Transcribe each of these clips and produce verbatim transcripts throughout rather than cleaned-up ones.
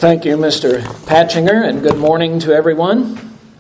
Thank you, Mister Patchinger, and good morning to everyone.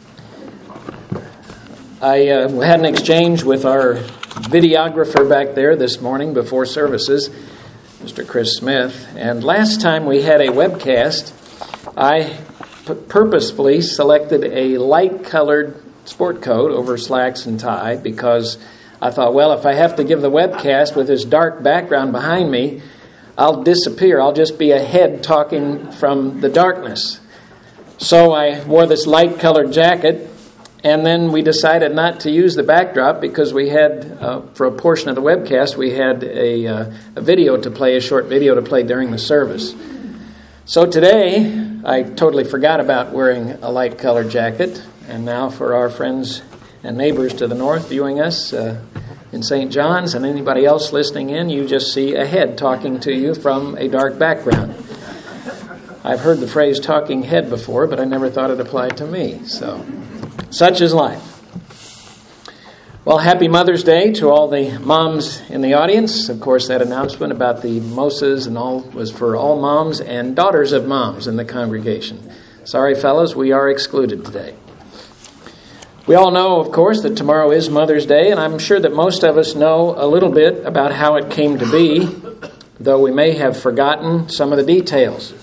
I uh, had an exchange with our videographer back there this morning before services, Mister Chris Smith, and last time we had a webcast, I p- purposefully selected a light-colored sport coat over slacks and tie because I thought, well, if I have to give the webcast with this dark background behind me, I'll disappear. I'll just be a head talking from the darkness. So I wore this light-colored jacket, and then we decided not to use the backdrop because we had, uh, for a portion of the webcast, we had a, uh, a video to play, a short video to play during the service. So today, I totally forgot about wearing a light-colored jacket, and now for our friends and neighbors to the north viewing us uh, in Saint John's and anybody else listening in, you just see a head talking to you from a dark background. I've heard the phrase talking head before, but I never thought it applied to me. So, such is life. Well, happy Mother's Day to all the moms in the audience. Of course, that announcement about the mimosas and all was for all moms and daughters of moms in the congregation. Sorry, fellas, we are excluded today. We all know, of course, that tomorrow is Mother's Day, and I'm sure that most of us know a little bit about how it came to be, though we may have forgotten some of the details.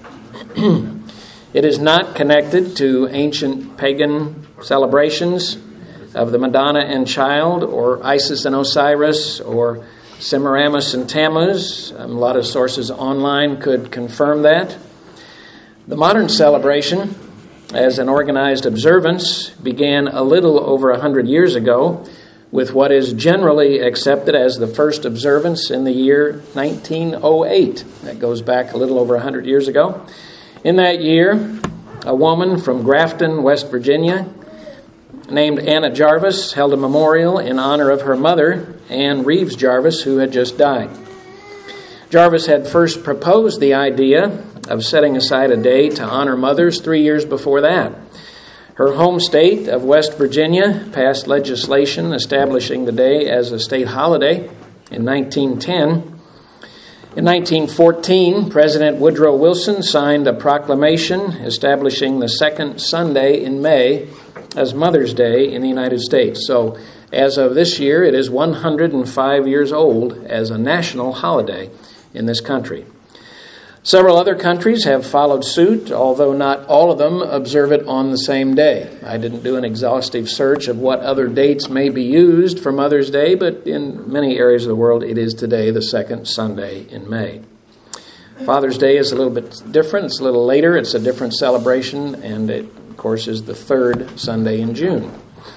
It is not connected to ancient pagan celebrations of the Madonna and Child, or Isis and Osiris, or Semiramis and Tammuz. A lot of sources online could confirm that. The modern celebration, as an organized observance, began a little over a hundred years ago with what is generally accepted as the first observance in the year nineteen oh eight. That goes back a little over a hundred years ago. In that year, a woman from Grafton, West Virginia, named Anna Jarvis, held a memorial in honor of her mother, Ann Reeves Jarvis, who had just died. Jarvis had first proposed the idea of setting aside a day to honor mothers three years before that. Her home state of West Virginia passed legislation establishing the day as a state holiday in nineteen ten. In nineteen fourteen, President Woodrow Wilson signed a proclamation establishing the second Sunday in May as Mother's Day in the United States. So, as of this year, it is one hundred five years old as a national holiday in this country. Several other countries have followed suit, although not all of them observe it on the same day. I didn't do an exhaustive search of what other dates may be used for Mother's Day, but in many areas of the world, it is today the second Sunday in May. Father's Day is a little bit different. It's a little later. It's a different celebration, and it, of course, is the third Sunday in June.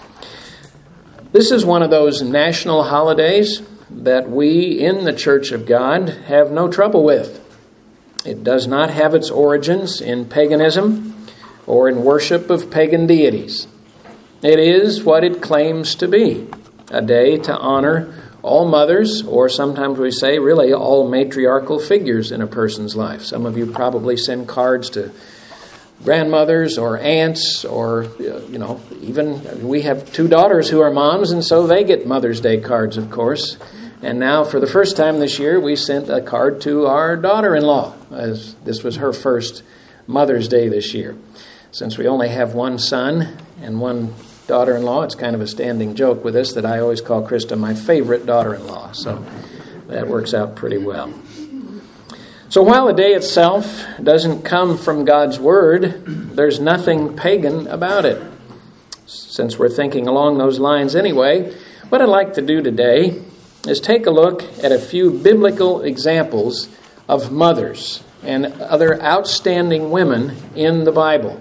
This is one of those national holidays that we in the Church of God have no trouble with. It does not have its origins in paganism or in worship of pagan deities. It is what it claims to be, a day to honor all mothers, or sometimes we say really all matriarchal figures in a person's life. Some of you probably send cards to grandmothers or aunts, or, you know, even we have two daughters who are moms, and so they get Mother's Day cards, of course. And now, for the first time this year, we sent a card to our daughter-in-law, as this was her first Mother's Day this year. Since we only have one son and one daughter-in-law, it's kind of a standing joke with us that I always call Krista my favorite daughter-in-law. So that works out pretty well. So while the day itself doesn't come from God's Word, there's nothing pagan about it. Since we're thinking along those lines anyway, what I'd like to do today is take a look at a few biblical examples of mothers and other outstanding women in the Bible,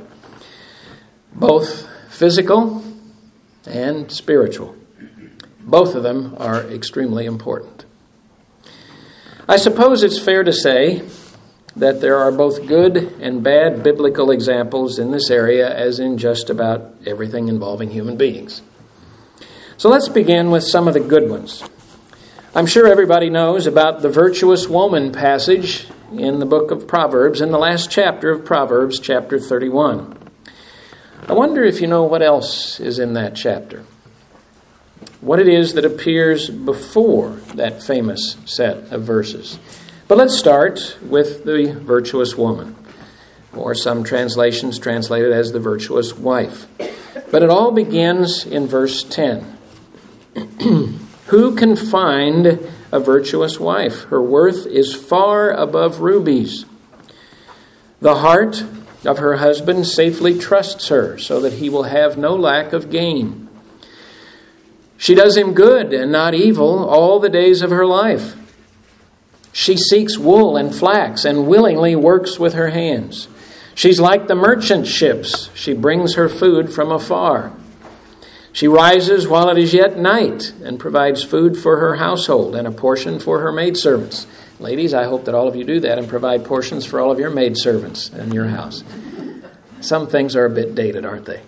both physical and spiritual. Both of them are extremely important. I suppose it's fair to say that there are both good and bad biblical examples in this area, as in just about everything involving human beings. So let's begin with some of the good ones. I'm sure everybody knows about the virtuous woman passage in the book of Proverbs, in the last chapter of Proverbs, chapter thirty-one. I wonder if you know what else is in that chapter. What it is that appears before that famous set of verses. But let's start with the virtuous woman. or some translations translate it as the virtuous wife. But it all begins in verse ten. Who can find a virtuous wife? Her worth is far above rubies. The heart of her husband safely trusts her, so that he will have no lack of gain. She does him good and not evil all the days of her life. She seeks wool and flax and willingly works with her hands. She's like the merchant ships. She brings her food from afar. She rises while it is yet night and provides food for her household and a portion for her maidservants. Ladies, I hope that all of you do that and provide portions for all of your maidservants in your house. Some things are a bit dated, aren't they?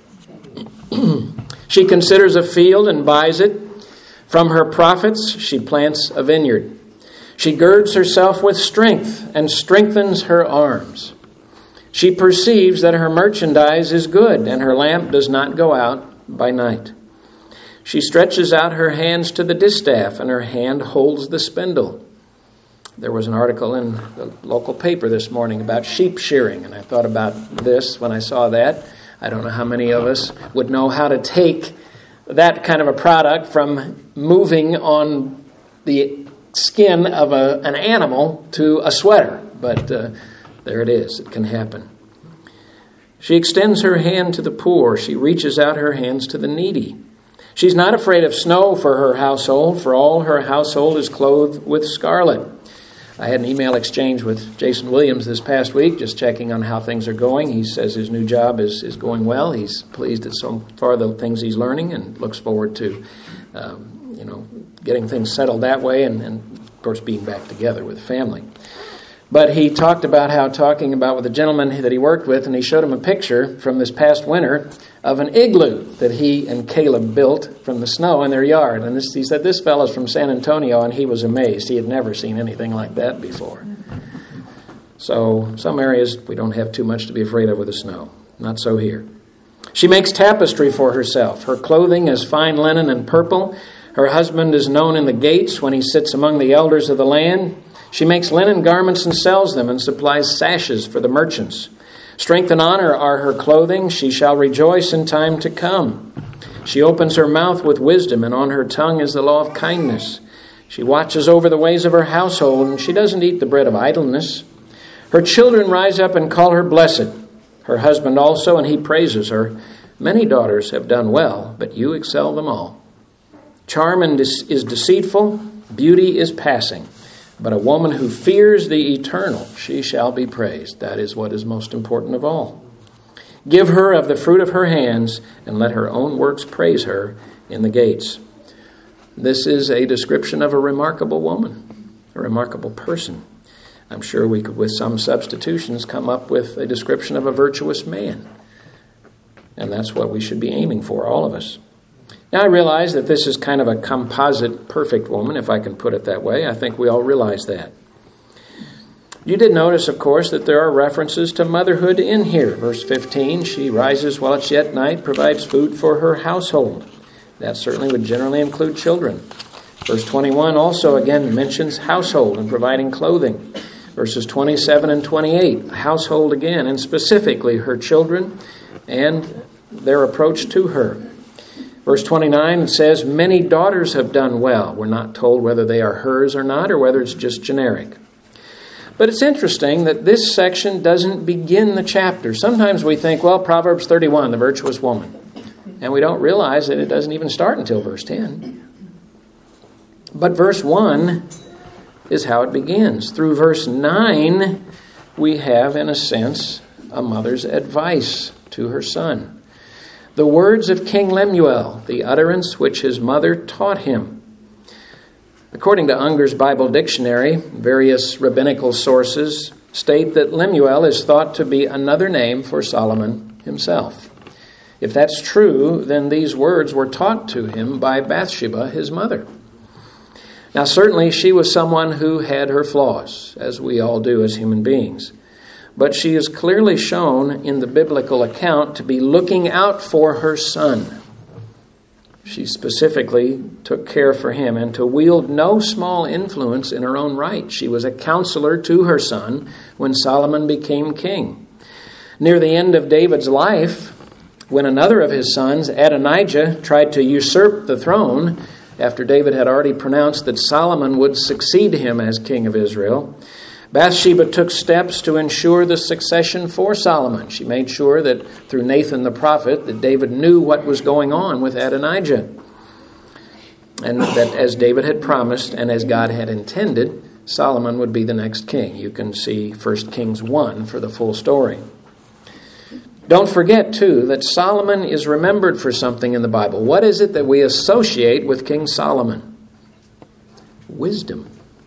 She considers a field and buys it. From her profits, she plants a vineyard. She girds herself with strength and strengthens her arms. She perceives that her merchandise is good and her lamp does not go out by night. She stretches out her hands to the distaff and her hand holds the spindle. There was an article in the local paper this morning about sheep shearing, and I thought about this when I saw that. I don't know how many of us would know how to take that kind of a product from moving on the skin of a, an animal to a sweater, but uh, there it is. It can happen. She extends her hand to the poor. She reaches out her hands to the needy. She's not afraid of snow for her household, for all her household is clothed with scarlet. I had an email exchange with Jason Williams this past week, just checking on how things are going. He says his new job is, is going well. He's pleased at so far the things he's learning and looks forward to, um, you know, getting things settled that way and, and, of course, being back together with family. But he talked about how, talking about with a gentleman that he worked with, and he showed him a picture from this past winter of an igloo that he and Caleb built from the snow in their yard. And this, he said this fellow's from San Antonio, and he was amazed. He had never seen anything like that before. So some areas we don't have too much to be afraid of with the snow. Not so here. She makes tapestry for herself. Her clothing is fine linen and purple. Her husband is known in the gates when he sits among the elders of the land. She makes linen garments and sells them and supplies sashes for the merchants. Strength and honor are her clothing. She shall rejoice in time to come. She opens her mouth with wisdom, and on her tongue is the law of kindness. She watches over the ways of her household, and she doesn't eat the bread of idleness. Her children rise up and call her blessed. Her husband also, and he praises her. Many daughters have done well, but you excel them all. Charm is deceitful, beauty is passing. But a woman who fears the eternal, she shall be praised. That is what is most important of all. Give her of the fruit of her hands, and let her own works praise her in the gates. This is a description of a remarkable woman, a remarkable person. I'm sure we could, with some substitutions, come up with a description of a virtuous man. And that's what we should be aiming for, all of us. Now, I realize that this is kind of a composite perfect woman, if I can put it that way. I think we all realize that. You did notice, of course, that there are references to motherhood in here. Verse fifteen, she rises while it's yet night, provides food for her household. That certainly would generally include children. Verse twenty-one also again mentions household and providing clothing. Verses twenty-seven and twenty-eight, household again, and specifically her children and their approach to her. Verse twenty-nine says, many daughters have done well. We're not told whether they are hers or not, or whether it's just generic. But it's interesting that this section doesn't begin the chapter. Sometimes we think, well, Proverbs thirty-one, the virtuous woman. And we don't realize that it doesn't even start until verse ten. But verse one is how it begins. Through verse nine, we have, in a sense, a mother's advice to her son. The words of King Lemuel, the utterance which his mother taught him. According to Unger's Bible Dictionary, various rabbinical sources state that Lemuel is thought to be another name for Solomon himself. If that's true, then these words were taught to him by Bathsheba, his mother. Now, certainly she was someone who had her flaws, as we all do as human beings. But she is clearly shown in the biblical account to be looking out for her son. She specifically took care for him and to wield no small influence in her own right. She was a counselor to her son when Solomon became king. Near the end of David's life, when another of his sons, Adonijah, tried to usurp the throne, after David had already pronounced that Solomon would succeed him as king of Israel, Bathsheba took steps to ensure the succession for Solomon. She made sure that through Nathan the prophet that David knew what was going on with Adonijah. And that as David had promised and as God had intended, Solomon would be the next king. You can see First Kings one for the full story. Don't forget, too, that Solomon is remembered for something in the Bible. What is it that we associate with King Solomon? Wisdom.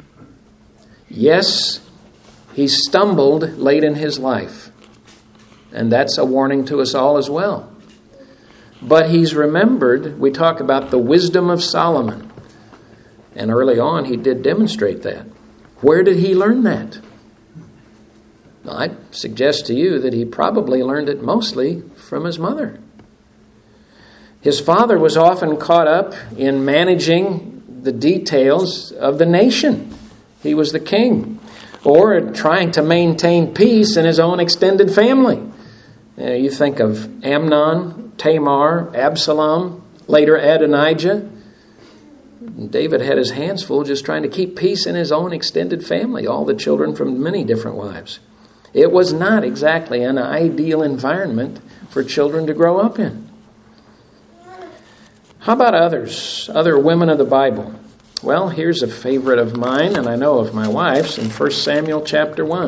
Yes, he stumbled late in his life, and that's a warning to us all as well. But he's remembered, we talk about the wisdom of Solomon, and early on he did demonstrate that. Where did he learn that? Well, I suggest to you that he probably learned it mostly from his mother. His father was often caught up in managing the details of the nation. He was the king. Or trying to maintain peace in his own extended family. You know, you think of Amnon, Tamar, Absalom, later Adonijah. David had his hands full just trying to keep peace in his own extended family, all the children from many different wives. It was not exactly an ideal environment for children to grow up in. How about others, other women of the Bible? Well, here's a favorite of mine, and I know of my wife's, in First Samuel chapter one.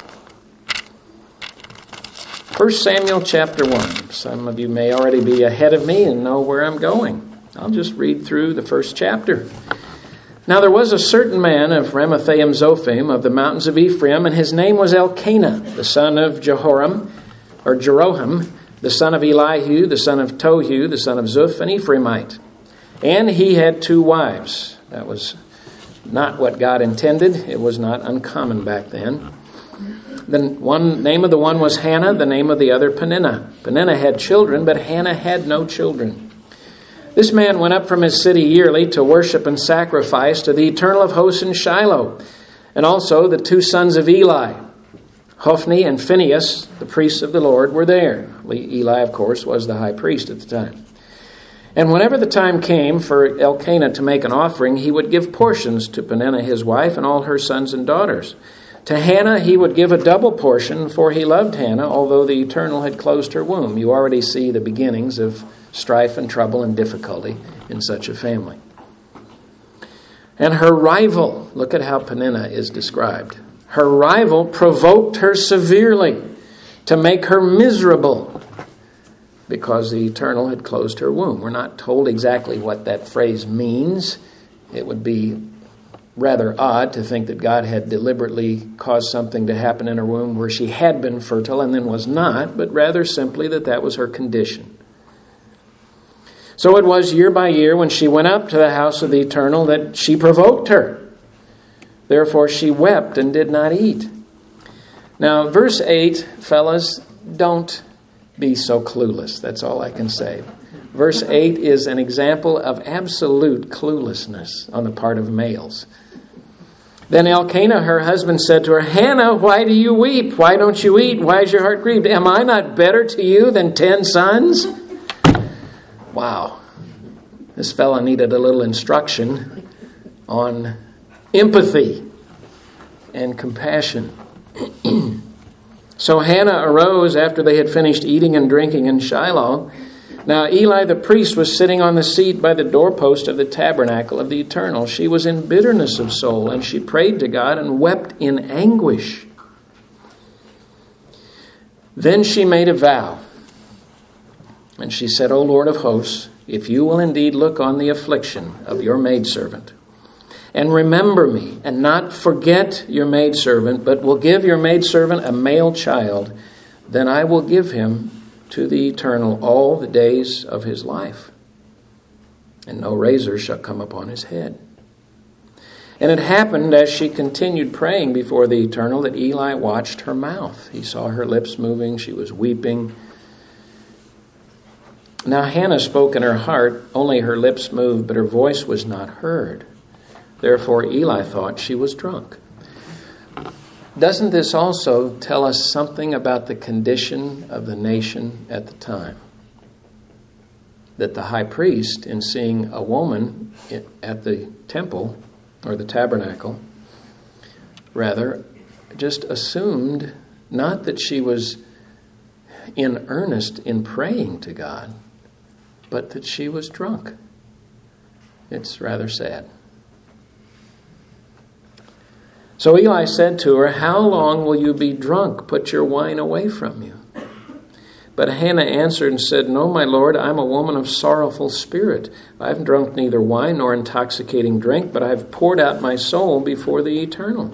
First Samuel chapter one. Some of you may already be ahead of me and know where I'm going. I'll just read through the first chapter. Now there was a certain man of Ramathaim Zophim of the mountains of Ephraim, and his name was Elkanah, the son of Jehoram, or Jeroham, the son of Elihu, the son of Tohu, the son of Zuph, an Ephraimite. And he had two wives. That was not what God intended. It was not uncommon back then. The one name of the one was Hannah, the name of the other Peninnah. Peninnah had children, but Hannah had no children. This man went up from his city yearly to worship and sacrifice to the Eternal of hosts in Shiloh, and also the two sons of Eli, Hophni and Phinehas, the priests of the Lord, were there. Eli, of course, was the high priest at the time. And whenever the time came for Elkanah to make an offering, he would give portions to Peninnah his wife and all her sons and daughters. To Hannah he would give a double portion, for he loved Hannah, although the Eternal had closed her womb. You already see the beginnings of strife and trouble and difficulty in such a family. And her rival, look at how Peninnah is described. Her rival provoked her severely to make her miserable because the Eternal had closed her womb. We're not told exactly what that phrase means. It would be rather odd to think that God had deliberately caused something to happen in her womb where she had been fertile and then was not, but rather simply that that was her condition. So it was year by year when she went up to the house of the Eternal that she provoked her. Therefore she wept and did not eat. Now, verse eight, fellas, don't be so clueless. That's all I can say. Verse eight is an example of absolute cluelessness on the part of males. Then Elkanah, her husband, said to her, Hannah, why do you weep? Why don't you eat? Why is your heart grieved? Am I not better to you than ten sons? Wow. This fella needed a little instruction on empathy and compassion. So Hannah arose after they had finished eating and drinking in Shiloh. Now Eli the priest was sitting on the seat by the doorpost of the tabernacle of the Eternal. She was in bitterness of soul, and she prayed to God and wept in anguish. Then she made a vow. And she said, O Lord of hosts, if you will indeed look on the affliction of your maidservant, and remember me, and not forget your maidservant, but will give your maidservant a male child, then I will give him to the Eternal all the days of his life, and no razor shall come upon his head. And it happened as she continued praying before the Eternal that Eli watched her mouth. He saw her lips moving. She was weeping. Now Hannah spoke in her heart, only her lips moved, but her voice was not heard. Therefore Eli thought she was drunk. doesn't this also tell us something about the condition of the nation at the time? That the high priest, in seeing a woman at the temple, or the tabernacle, rather, just assumed not that she was in earnest in praying to God, but that she was drunk. It's rather sad. So Eli said to her, "How long will you be drunk? Put your wine away from you." But Hannah answered and said, "No, my Lord, I am a woman of sorrowful spirit. I have drunk neither wine nor intoxicating drink, but I have poured out my soul before the Eternal.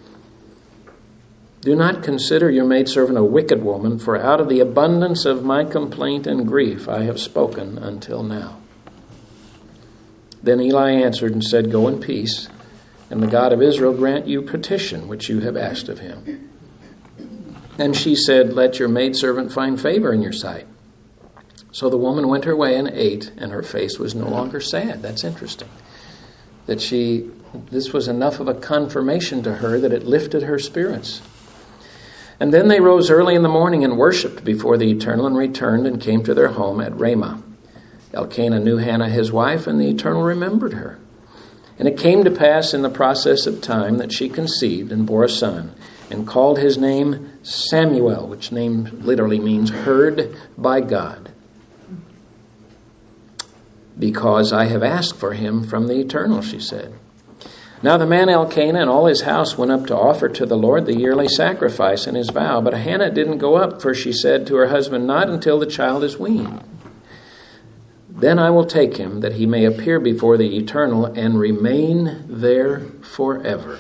Do not consider your maidservant a wicked woman, for out of the abundance of my complaint and grief I have spoken until now." Then Eli answered and said, "Go in peace, and the God of Israel grant you petition which you have asked of him." And she said, "Let your maidservant find favor in your sight." So the woman went her way and ate, and her face was no longer sad. That's interesting. That she, this was enough of a confirmation to her that it lifted her spirits. And then they rose early in the morning and worshipped before the Eternal and returned and came to their home at Ramah. Elkanah knew Hannah his wife, and the Eternal remembered her. And it came to pass in the process of time that she conceived and bore a son, and called his name Samuel, which name literally means heard by God, because I have asked for him from the Eternal, she said. Now the man Elkanah and all his house went up to offer to the Lord the yearly sacrifice and his vow, but Hannah didn't go up, for she said to her husband, "Not until the child is weaned. Then I will take him, that he may appear before the Eternal and remain there forever."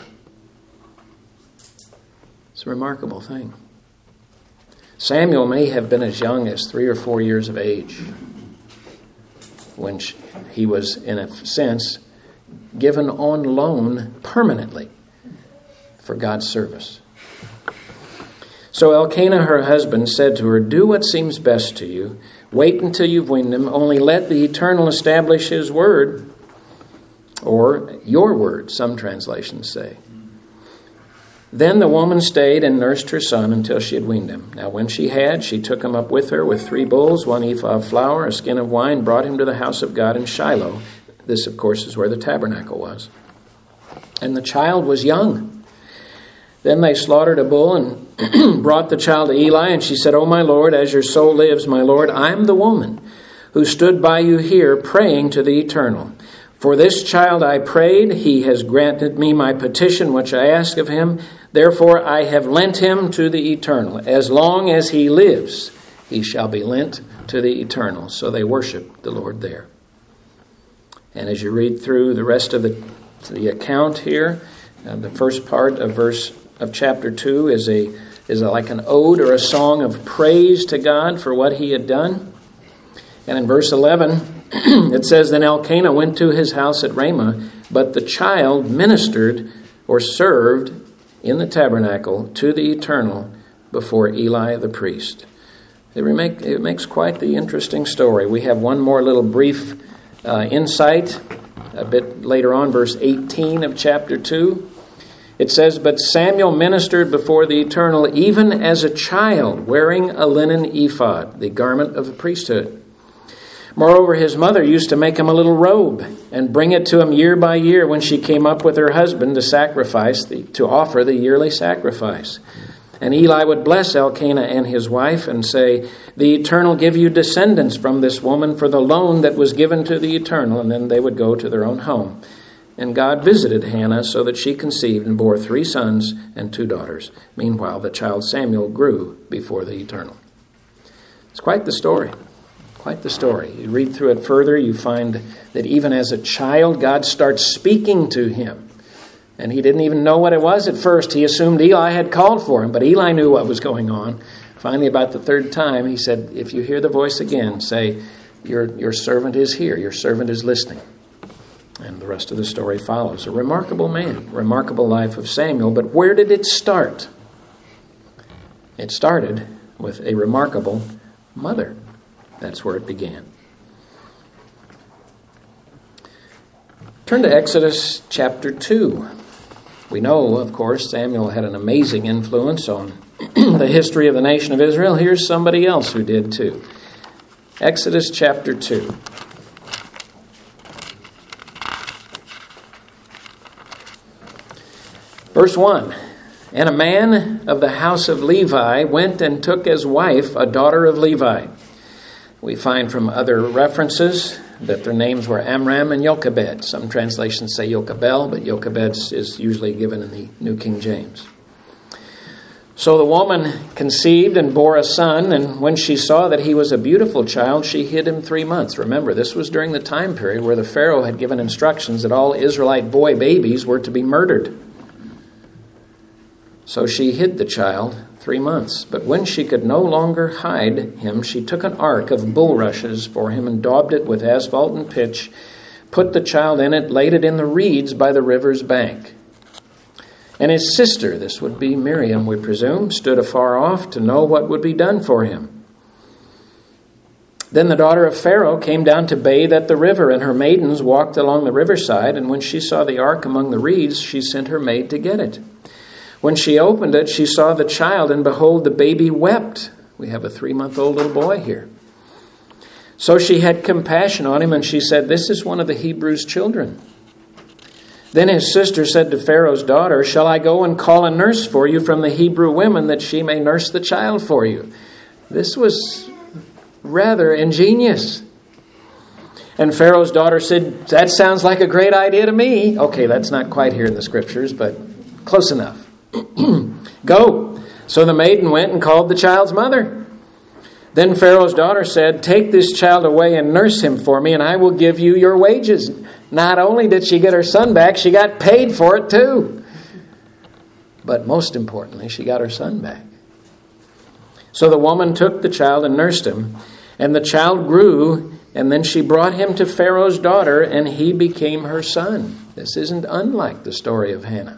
It's a remarkable thing. Samuel may have been as young as three or four years of age when he was, in a sense, given on loan permanently for God's service. So Elkanah, her husband, said to her, "Do what seems best to you. Wait until you've weaned him. Only let the Eternal establish his word," or your word, some translations say. Then the woman stayed and nursed her son until she had weaned him. Now when she had, she took him up with her with three bulls, one ephah of flour, a skin of wine, brought him to the house of God in Shiloh. This, of course, is where the tabernacle was. And the child was young. Then they slaughtered a bull and brought the child to Eli, and she said, "O my Lord, as your soul lives, my Lord, I am the woman who stood by you here praying to the Eternal. For this child I prayed, he has granted me my petition which I asked of him. Therefore I have lent him to the Eternal. As long as he lives, he shall be lent to the Eternal." So they worshiped the Lord there. And as you read through the rest of the, the account here, uh, the first part of verse of chapter two is a is a, like an ode or a song of praise to God for what he had done. And in verse eleven, it says, "Then Elkanah went to his house at Ramah, but the child ministered or served in the tabernacle to the Eternal before Eli the priest." It, remake, it makes quite the interesting story. We have one more little brief uh, insight a bit later on, verse eighteen of chapter two. It says, "But Samuel ministered before the Eternal even as a child, wearing a linen ephod," the garment of the priesthood. "Moreover, his mother used to make him a little robe and bring it to him year by year when she came up with her husband to sacrifice, the, to offer the yearly sacrifice. And Eli would bless Elkanah and his wife and say, 'The Eternal give you descendants from this woman for the loan that was given to the Eternal.' And then they would go to their own home. And God visited Hannah so that she conceived and bore three sons and two daughters. Meanwhile, the child Samuel grew before the Eternal." It's quite the story. Quite the story. You read through it further, you find that even as a child, God starts speaking to him. And he didn't even know what it was at first. He assumed Eli had called for him, but Eli knew what was going on. Finally, about the third time, he said, "If you hear the voice again, say, your, your servant is here, your servant is listening." And the rest of the story follows. A remarkable man, remarkable life of Samuel. But where did it start? It started with a remarkable mother. That's where it began. Turn to Exodus chapter two. We know, of course, Samuel had an amazing influence on the history of the nation of Israel. Here's somebody else who did too. Exodus chapter two. Verse one. And a man of the house of Levi went and took as wife a daughter of Levi. We find from other references that their names were Amram and Jochebed. Some translations say Jochebed, but Jochebed is usually given in the New King James. So the woman conceived and bore a son, and when she saw that he was a beautiful child, she hid him three months. Remember, this was during the time period where the Pharaoh had given instructions that all Israelite boy babies were to be murdered. So she hid the child three months. But when she could no longer hide him, she took an ark of bulrushes for him and daubed it with asphalt and pitch, put the child in it, laid it in the reeds by the river's bank. And his sister, this would be Miriam, we presume, stood afar off to know what would be done for him. Then the daughter of Pharaoh came down to bathe at the river, and her maidens walked along the riverside, and when she saw the ark among the reeds, she sent her maid to get it. When she opened it, she saw the child, and behold, the baby wept. We have a three-month-old little boy here. So she had compassion on him, and she said, "This is one of the Hebrews' children." Then his sister said to Pharaoh's daughter, "Shall I go and call a nurse for you from the Hebrew women, that she may nurse the child for you?" This was rather ingenious. And Pharaoh's daughter said, "That sounds like a great idea to me." Okay, that's not quite here in the scriptures, but close enough. Go. So the maiden went and called the child's mother. Then Pharaoh's daughter said, "Take this child away and nurse him for me, and I will give you your wages." Not only did she get her son back, she got paid for it too. But most importantly, she got her son back. So the woman took the child and nursed him, and the child grew, and then she brought him to Pharaoh's daughter, and he became her son. This isn't unlike the story of Hannah.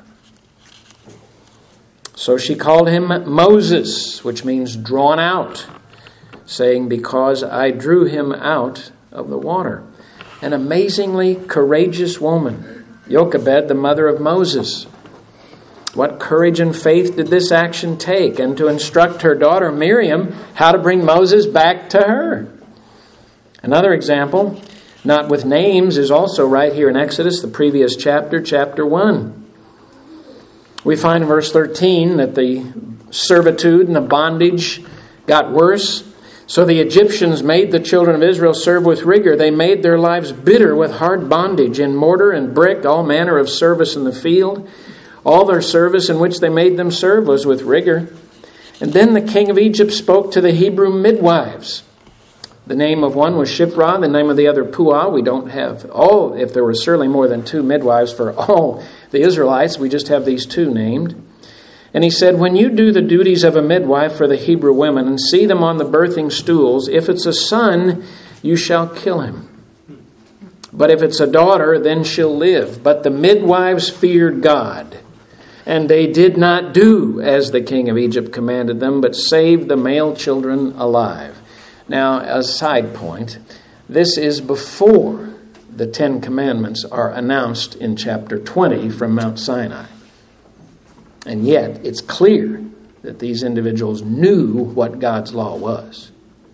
So she called him Moses, which means drawn out, saying, "Because I drew him out of the water." An amazingly courageous woman, Jochebed, the mother of Moses. What courage and faith did this action take? And to instruct her daughter Miriam how to bring Moses back to her. Another example, not with names, is also right here in Exodus, the previous chapter, chapter one. We find in verse thirteen that the servitude and the bondage got worse. So the Egyptians made the children of Israel serve with rigor. They made their lives bitter with hard bondage in mortar and brick, all manner of service in the field. All their service in which they made them serve was with rigor. And then the king of Egypt spoke to the Hebrew midwives. The name of one was Shiphrah, the name of the other Puah. We don't have all, if there were certainly more than two midwives for all the Israelites, we just have these two named. And he said, "When you do the duties of a midwife for the Hebrew women and see them on the birthing stools, if it's a son, you shall kill him. But if it's a daughter, then she'll live." But the midwives feared God, and they did not do as the king of Egypt commanded them, but saved the male children alive. Now, a side point, this is before the Ten Commandments are announced in chapter twenty from Mount Sinai. And yet, it's clear that these individuals knew what God's law was.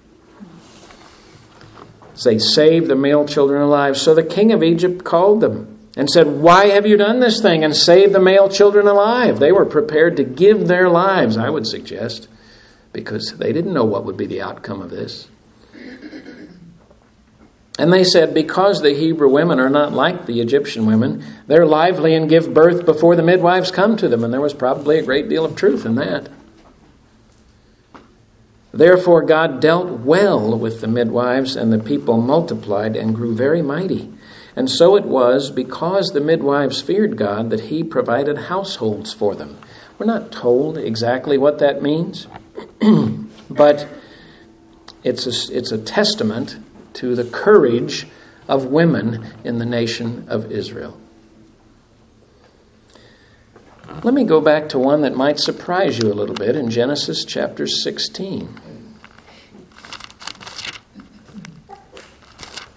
So they saved the male children alive. So the king of Egypt called them and said, "Why have you done this thing and saved the male children alive?" They were prepared to give their lives, I would suggest, because they didn't know what would be the outcome of this. And they said, "Because the Hebrew women are not like the Egyptian women, they're lively and give birth before the midwives come to them." And there was probably a great deal of truth in that. Therefore God dealt well with the midwives, and the people multiplied and grew very mighty. And so it was, because the midwives feared God, that he provided households for them. We're not told exactly what that means, but it's a, it's a testament to the courage of women in the nation of Israel. Let me go back to one that might surprise you a little bit in Genesis chapter sixteen.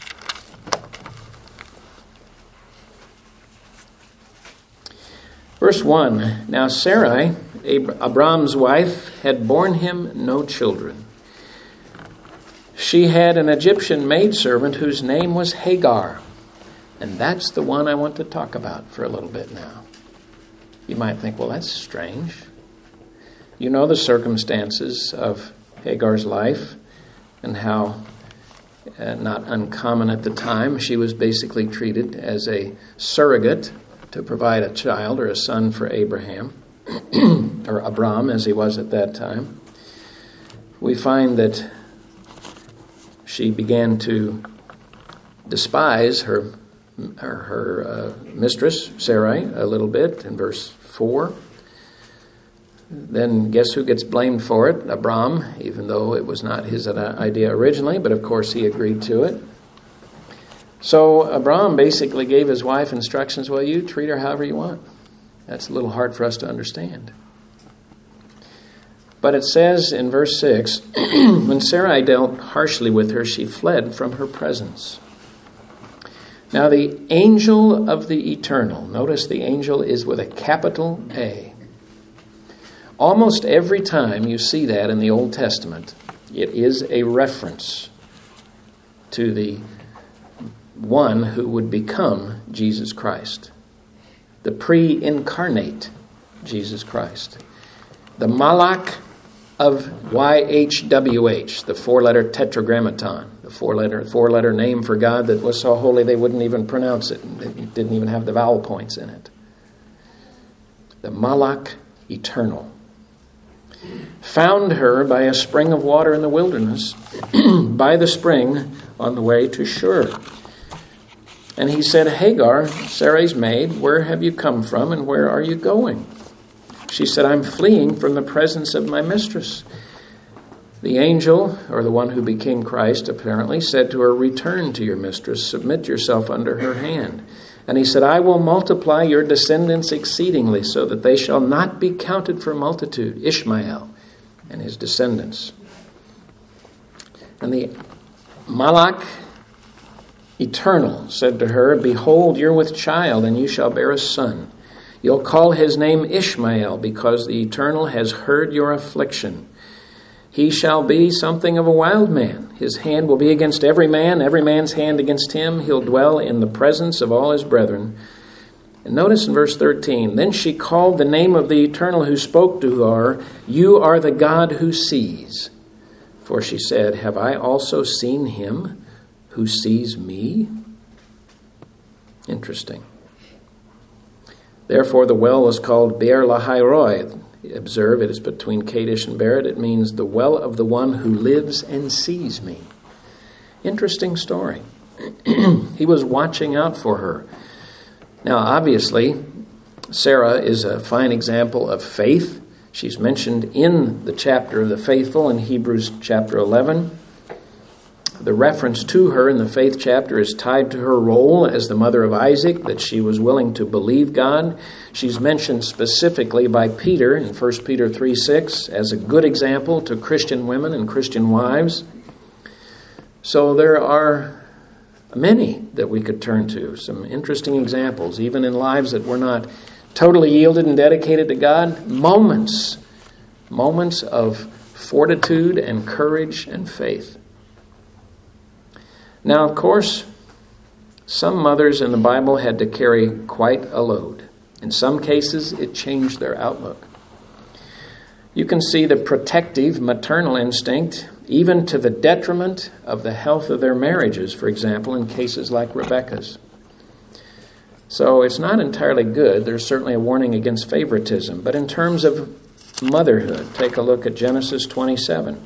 Verse Verse one, now Sarai, Abram's wife, had borne him no children. She had an Egyptian maidservant whose name was Hagar. And that's the one I want to talk about for a little bit now. You might think, well, that's strange. You know the circumstances of Hagar's life and how, uh, not uncommon at the time, she was basically treated as a surrogate to provide a child or a son for Abraham, or Abram as he was at that time. We find that she began to despise her her, her uh, mistress, Sarai, a little bit in verse four. Then guess who gets blamed for it? Abram, even though it was not his idea originally, but of course he agreed to it. So Abram basically gave his wife instructions, well, you treat her however you want. That's a little hard for us to understand. But it says in verse six, when Sarai dealt harshly with her, she fled from her presence. Now the angel of the eternal, notice the angel is with a capital A. Almost every time you see that in the Old Testament, it is a reference to the one who would become Jesus Christ. The pre-incarnate Jesus Christ. The Malach of Y H W H, the four-letter tetragrammaton, the four-letter four-letter name for God that was so holy they wouldn't even pronounce it. It didn't even have the vowel points in it. The Malach eternal. Found her by a spring of water in the wilderness, by the spring on the way to Shur. And he said, Hagar, Sarai's maid, where have you come from and where are you going? She said, I'm fleeing from the presence of my mistress. The angel, or the one who became Christ apparently, said to her, return to your mistress, submit yourself under her hand. And he said, I will multiply your descendants exceedingly, so that they shall not be counted for multitude. Ishmael and his descendants. And the Malach eternal said to her, behold, you're with child, and you shall bear a son. You'll call his name Ishmael, because the eternal has heard your affliction. He shall be something of a wild man. His hand will be against every man, every man's hand against him. He'll dwell in the presence of all his brethren. And notice in verse thirteen, then she called the name of the eternal who spoke to her, you are the God who sees. For she said, have I also seen him who sees me? Interesting. Therefore the well was called Beer Lahairoi. Observe, it is between Kadesh and Bered. It means the well of the one who lives and sees me. Interesting story. He was watching out for her. Now, obviously, Sarah is a fine example of faith. She's mentioned in the chapter of the faithful in Hebrews chapter eleven. The reference to her in the faith chapter is tied to her role as the mother of Isaac, that she was willing to believe God. She's mentioned specifically by Peter in First Peter three six as a good example to Christian women and Christian wives. So there are many that we could turn to, some interesting examples, even in lives that were not totally yielded and dedicated to God. Moments, moments of fortitude and courage and faith. Now, of course, some mothers in the Bible had to carry quite a load. In some cases, it changed their outlook. You can see the protective maternal instinct, even to the detriment of the health of their marriages, for example, in cases like Rebekah's. So it's not entirely good. There's certainly a warning against favoritism. But in terms of motherhood, take a look at Genesis twenty-seven.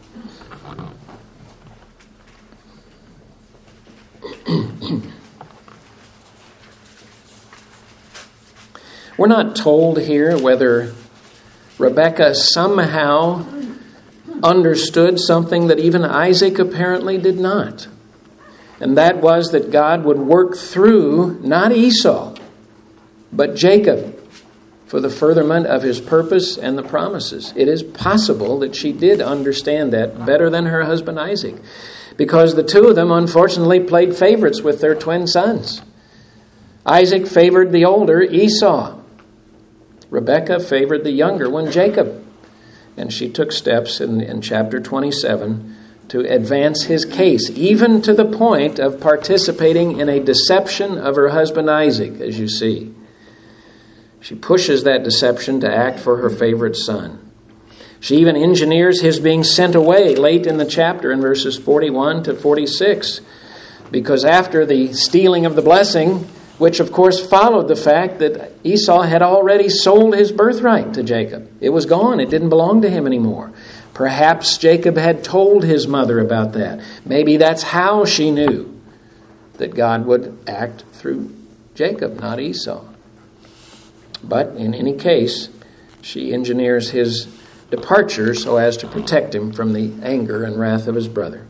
We're not told here whether Rebekah somehow understood something that even Isaac apparently did not. And that was that God would work through not Esau, but Jacob for the furtherment of his purpose and the promises. It is possible that she did understand that better than her husband Isaac, because the two of them unfortunately played favorites with their twin sons. Isaac favored the older Esau. Rebekah favored the younger one, Jacob. And she took steps in, in chapter twenty-seven to advance his case, even to the point of participating in a deception of her husband Isaac, as you see. She pushes that deception to act for her favorite son. She even engineers his being sent away late in the chapter in verses forty-one to forty-six, because after the stealing of the blessing, which of course followed the fact that Esau had already sold his birthright to Jacob. It was gone. It didn't belong to him anymore. Perhaps Jacob had told his mother about that. Maybe that's how she knew that God would act through Jacob, not Esau. But in any case, she engineers his departure so as to protect him from the anger and wrath of his brother.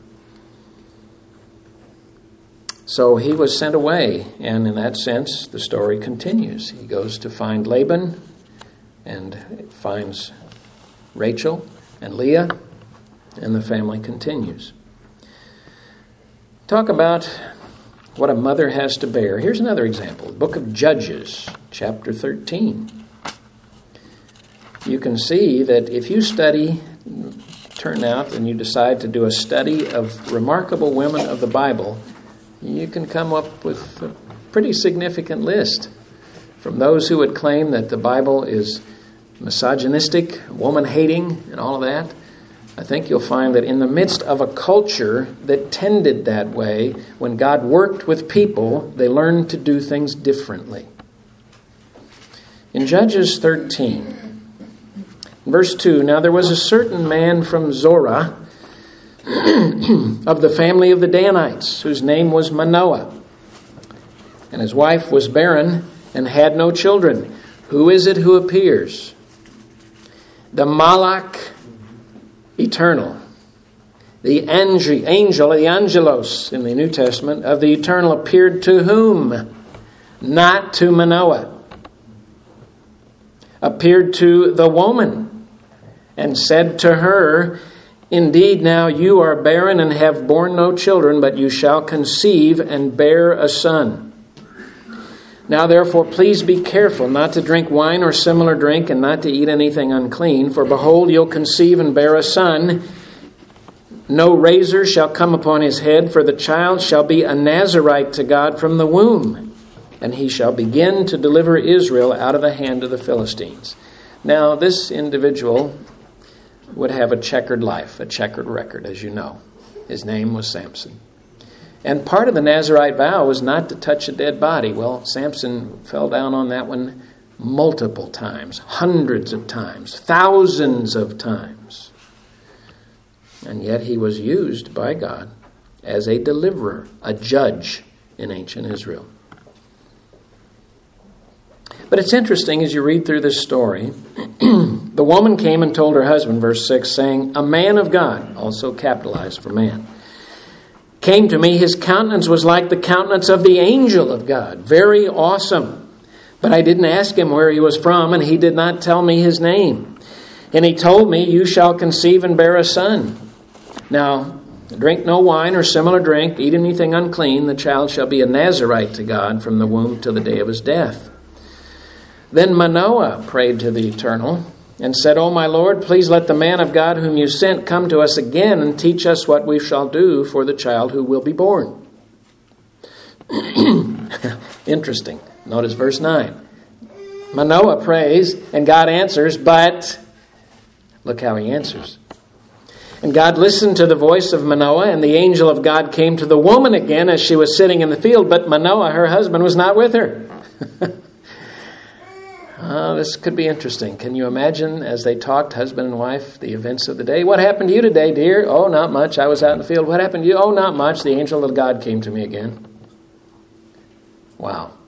So he was sent away, and in that sense, the story continues. He goes to find Laban and finds Rachel and Leah, and the family continues. Talk about what a mother has to bear. Here's another example. The book of Judges, chapter thirteen. You can see that if you study, turn out, and you decide to do a study of remarkable women of the Bible, you can come up with a pretty significant list. From those who would claim that the Bible is misogynistic, woman-hating, and all of that, I think you'll find that in the midst of a culture that tended that way, when God worked with people, they learned to do things differently. In Judges thirteen, verse two, now there was a certain man from Zorah, of the family of the Danites, whose name was Manoah. And his wife was barren and had no children. Who is it who appears? The Malach eternal. The angel, angel, the angelos in the New Testament of the eternal appeared to whom? Not to Manoah. Appeared to the woman and said to her, indeed, now you are barren and have borne no children, but you shall conceive and bear a son. Now therefore, please be careful not to drink wine or similar drink, and not to eat anything unclean. For behold, you'll conceive and bear a son. No razor shall come upon his head, for the child shall be a Nazirite to God from the womb, and he shall begin to deliver Israel out of the hand of the Philistines. Now this individual would have a checkered life, a checkered record, as you know. His name was Samson. And part of the Nazirite vow was not to touch a dead body. Well, Samson fell down on that one multiple times, hundreds of times, thousands of times. And yet he was used by God as a deliverer, a judge in ancient Israel. But it's interesting as you read through this story, the woman came and told her husband, verse six, saying, a man of God, also capitalized for man, came to me. His countenance was like the countenance of the angel of God, very awesome. But I didn't ask him where he was from, and he did not tell me his name. And he told me, you shall conceive and bear a son. Now, drink no wine or similar drink, eat anything unclean. The child shall be a Nazirite to God from the womb till the day of his death. Then Manoah prayed to the Eternal and said, O my Lord, please let the man of God whom you sent come to us again and teach us what we shall do for the child who will be born. Interesting. Notice verse nine. Manoah prays and God answers, but look how he answers. And God listened to the voice of Manoah, and the angel of God came to the woman again as she was sitting in the field, but Manoah, her husband, was not with her. Uh, this could be interesting. Can you imagine as they talked, husband and wife, the events of the day? What happened to you today, dear? Oh, not much. I was out in the field. What happened to you? Oh, not much. The angel of God came to me again. Wow.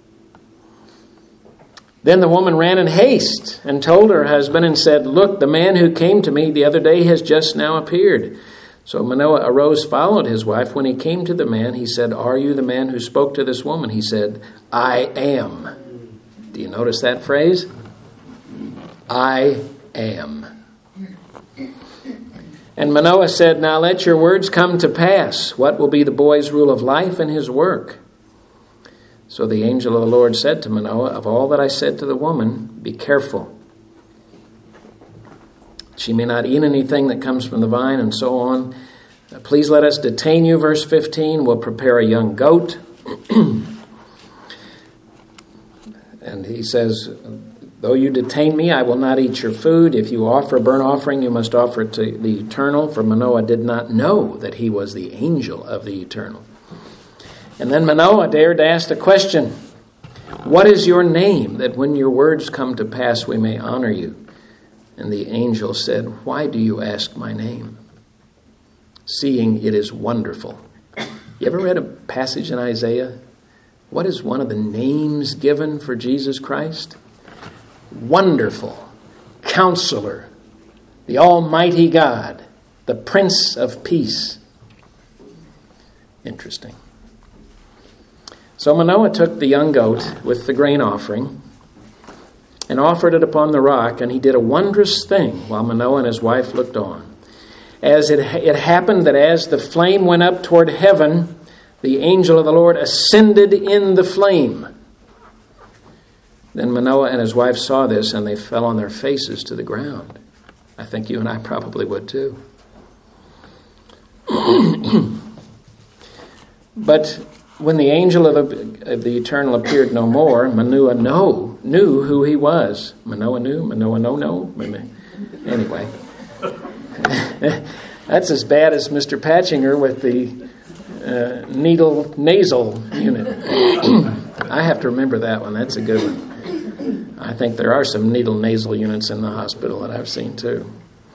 Then the woman ran in haste and told her husband and said, look, the man who came to me the other day has just now appeared. So Manoah arose, followed his wife. When he came to the man, he said, are you the man who spoke to this woman? He said, I am. Do you notice that phrase? I am. And Manoah said, now let your words come to pass. What will be the boy's rule of life and his work? So the angel of the Lord said to Manoah, of all that I said to the woman, Be careful. She may not eat anything that comes from the vine, and so on. Please let us detain you, verse fifteen. We'll prepare a young goat. And he says, though you detain me, I will not eat your food. If you offer a burnt offering, you must offer it to the Eternal, for Manoah did not know that he was the angel of the Eternal. And then Manoah dared to ask the question, what is your name, that when your words come to pass we may honor you? And the angel said, why do you ask my name, seeing it is wonderful? You ever read a passage in Isaiah? What is one of the names given for Jesus Christ? Wonderful, Counselor, the Almighty God, the Prince of Peace. Interesting. So Manoah took the young goat with the grain offering and offered it upon the rock, and he did a wondrous thing while Manoah and his wife looked on. As it, it happened that as the flame went up toward heaven, the angel of the Lord ascended in the flame. Then Manoah and his wife saw this, and they fell on their faces to the ground. I think you and I probably would too. But when the angel of the, of the Eternal appeared no more, Manoah know, knew who he was. Manoah knew? Manoah no, no? Anyway. That's as bad as Mister Patchinger with the uh, needle nasal unit. I have to remember that one. That's a good one. I think there are some needle nasal units in the hospital that I've seen too.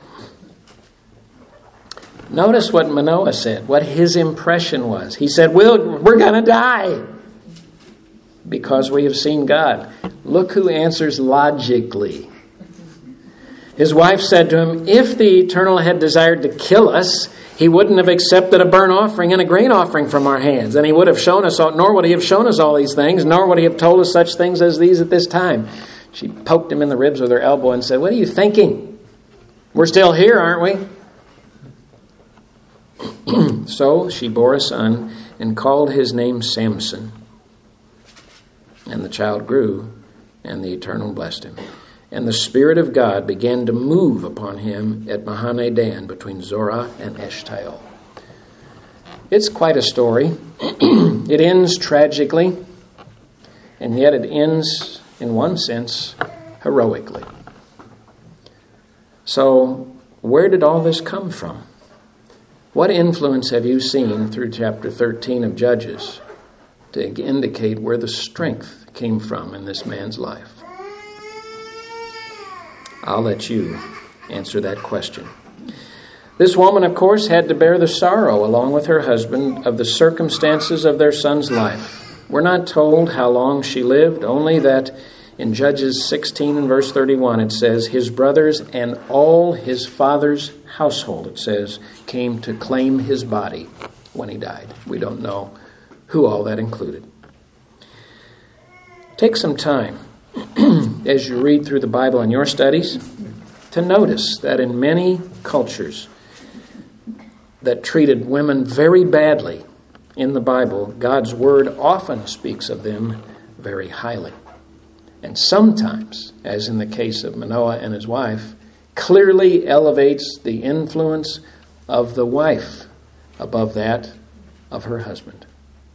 Notice what Manoah said, what his impression was. He said, we'll, we're going to die because we have seen God. Look who answers logically. His wife said to him, if the Eternal had desired to kill us, he wouldn't have accepted a burnt offering and a grain offering from our hands. And he would have shown us, all, nor would he have shown us all these things, nor would he have told us such things as these at this time. She poked him in the ribs with her elbow and said, what are you thinking? We're still here, aren't we? So she bore a son and called his name Samson. And the child grew, and the Eternal blessed him. And the Spirit of God began to move upon him at Mahane Dan between Zorah and Eshtaol. It's quite a story. It ends tragically, and yet it ends, in one sense, heroically. So, where did all this come from? What influence have you seen through chapter thirteen of Judges to indicate where the strength came from in this man's life? I'll let you answer that question. This woman, of course, had to bear the sorrow, along with her husband, of the circumstances of their son's life. We're not told how long she lived, only that in Judges sixteen and verse thirty-one, it says, his brothers and all his father's household, it says, came to claim his body when he died. We don't know who all that included. Take some time as you read through the Bible in your studies to notice that in many cultures that treated women very badly in the Bible, God's Word often speaks of them very highly. And sometimes, as in the case of Manoah and his wife, clearly elevates the influence of the wife above that of her husband.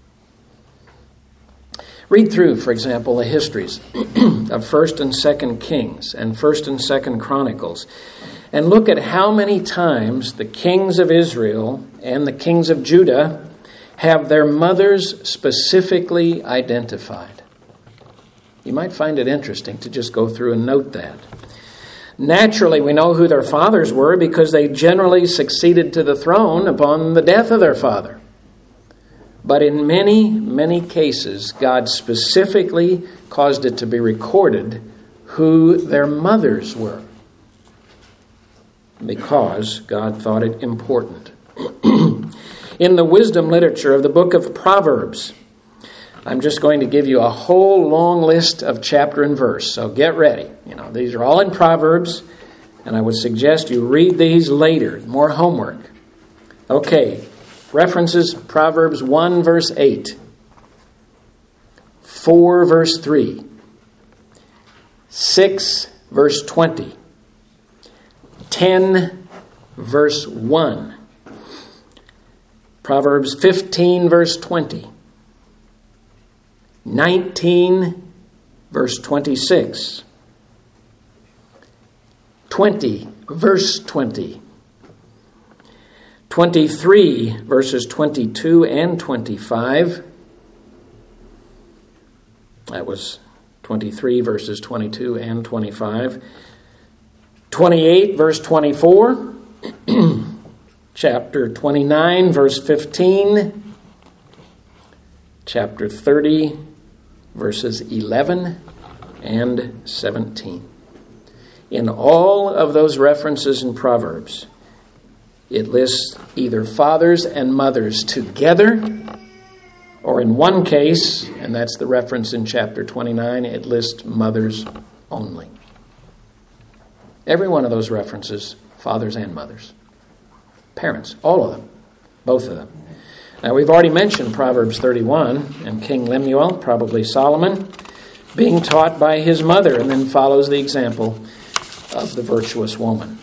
Read through, for example, the histories of First and Second Kings and First and Second Chronicles, and look at how many times the kings of Israel and the kings of Judah have their mothers specifically identified. You might find it interesting to just go through and note that. Naturally, we know who their fathers were because they generally succeeded to the throne upon the death of their father. But in many, many cases, God specifically caused it to be recorded who their mothers were, because God thought it important. In the wisdom literature of the book of Proverbs, I'm just going to give you a whole long list of chapter and verse, so get ready. You know, these are all in Proverbs, and I would suggest you read these later, more homework. Okay, references Proverbs one, verse eight, four, verse three, six, verse twenty. ten, verse one. Proverbs fifteen, verse twenty. nineteen, verse twenty-six. twenty, verse twenty. twenty-three, verses twenty-two and twenty-five. That was twenty-three, verses twenty-two and twenty-five. twenty-eight, verse twenty-four. Chapter twenty-nine, verse fifteen. Chapter thirty, verses eleven and seventeen. In all of those references in Proverbs, it lists either fathers and mothers together, or in one case, and that's the reference in chapter twenty-nine, it lists mothers only. Every one of those references, fathers and mothers. Parents, all of them, both of them. Now, we've already mentioned Proverbs thirty-one, and King Lemuel, probably Solomon, being taught by his mother, and then follows the example of the virtuous woman.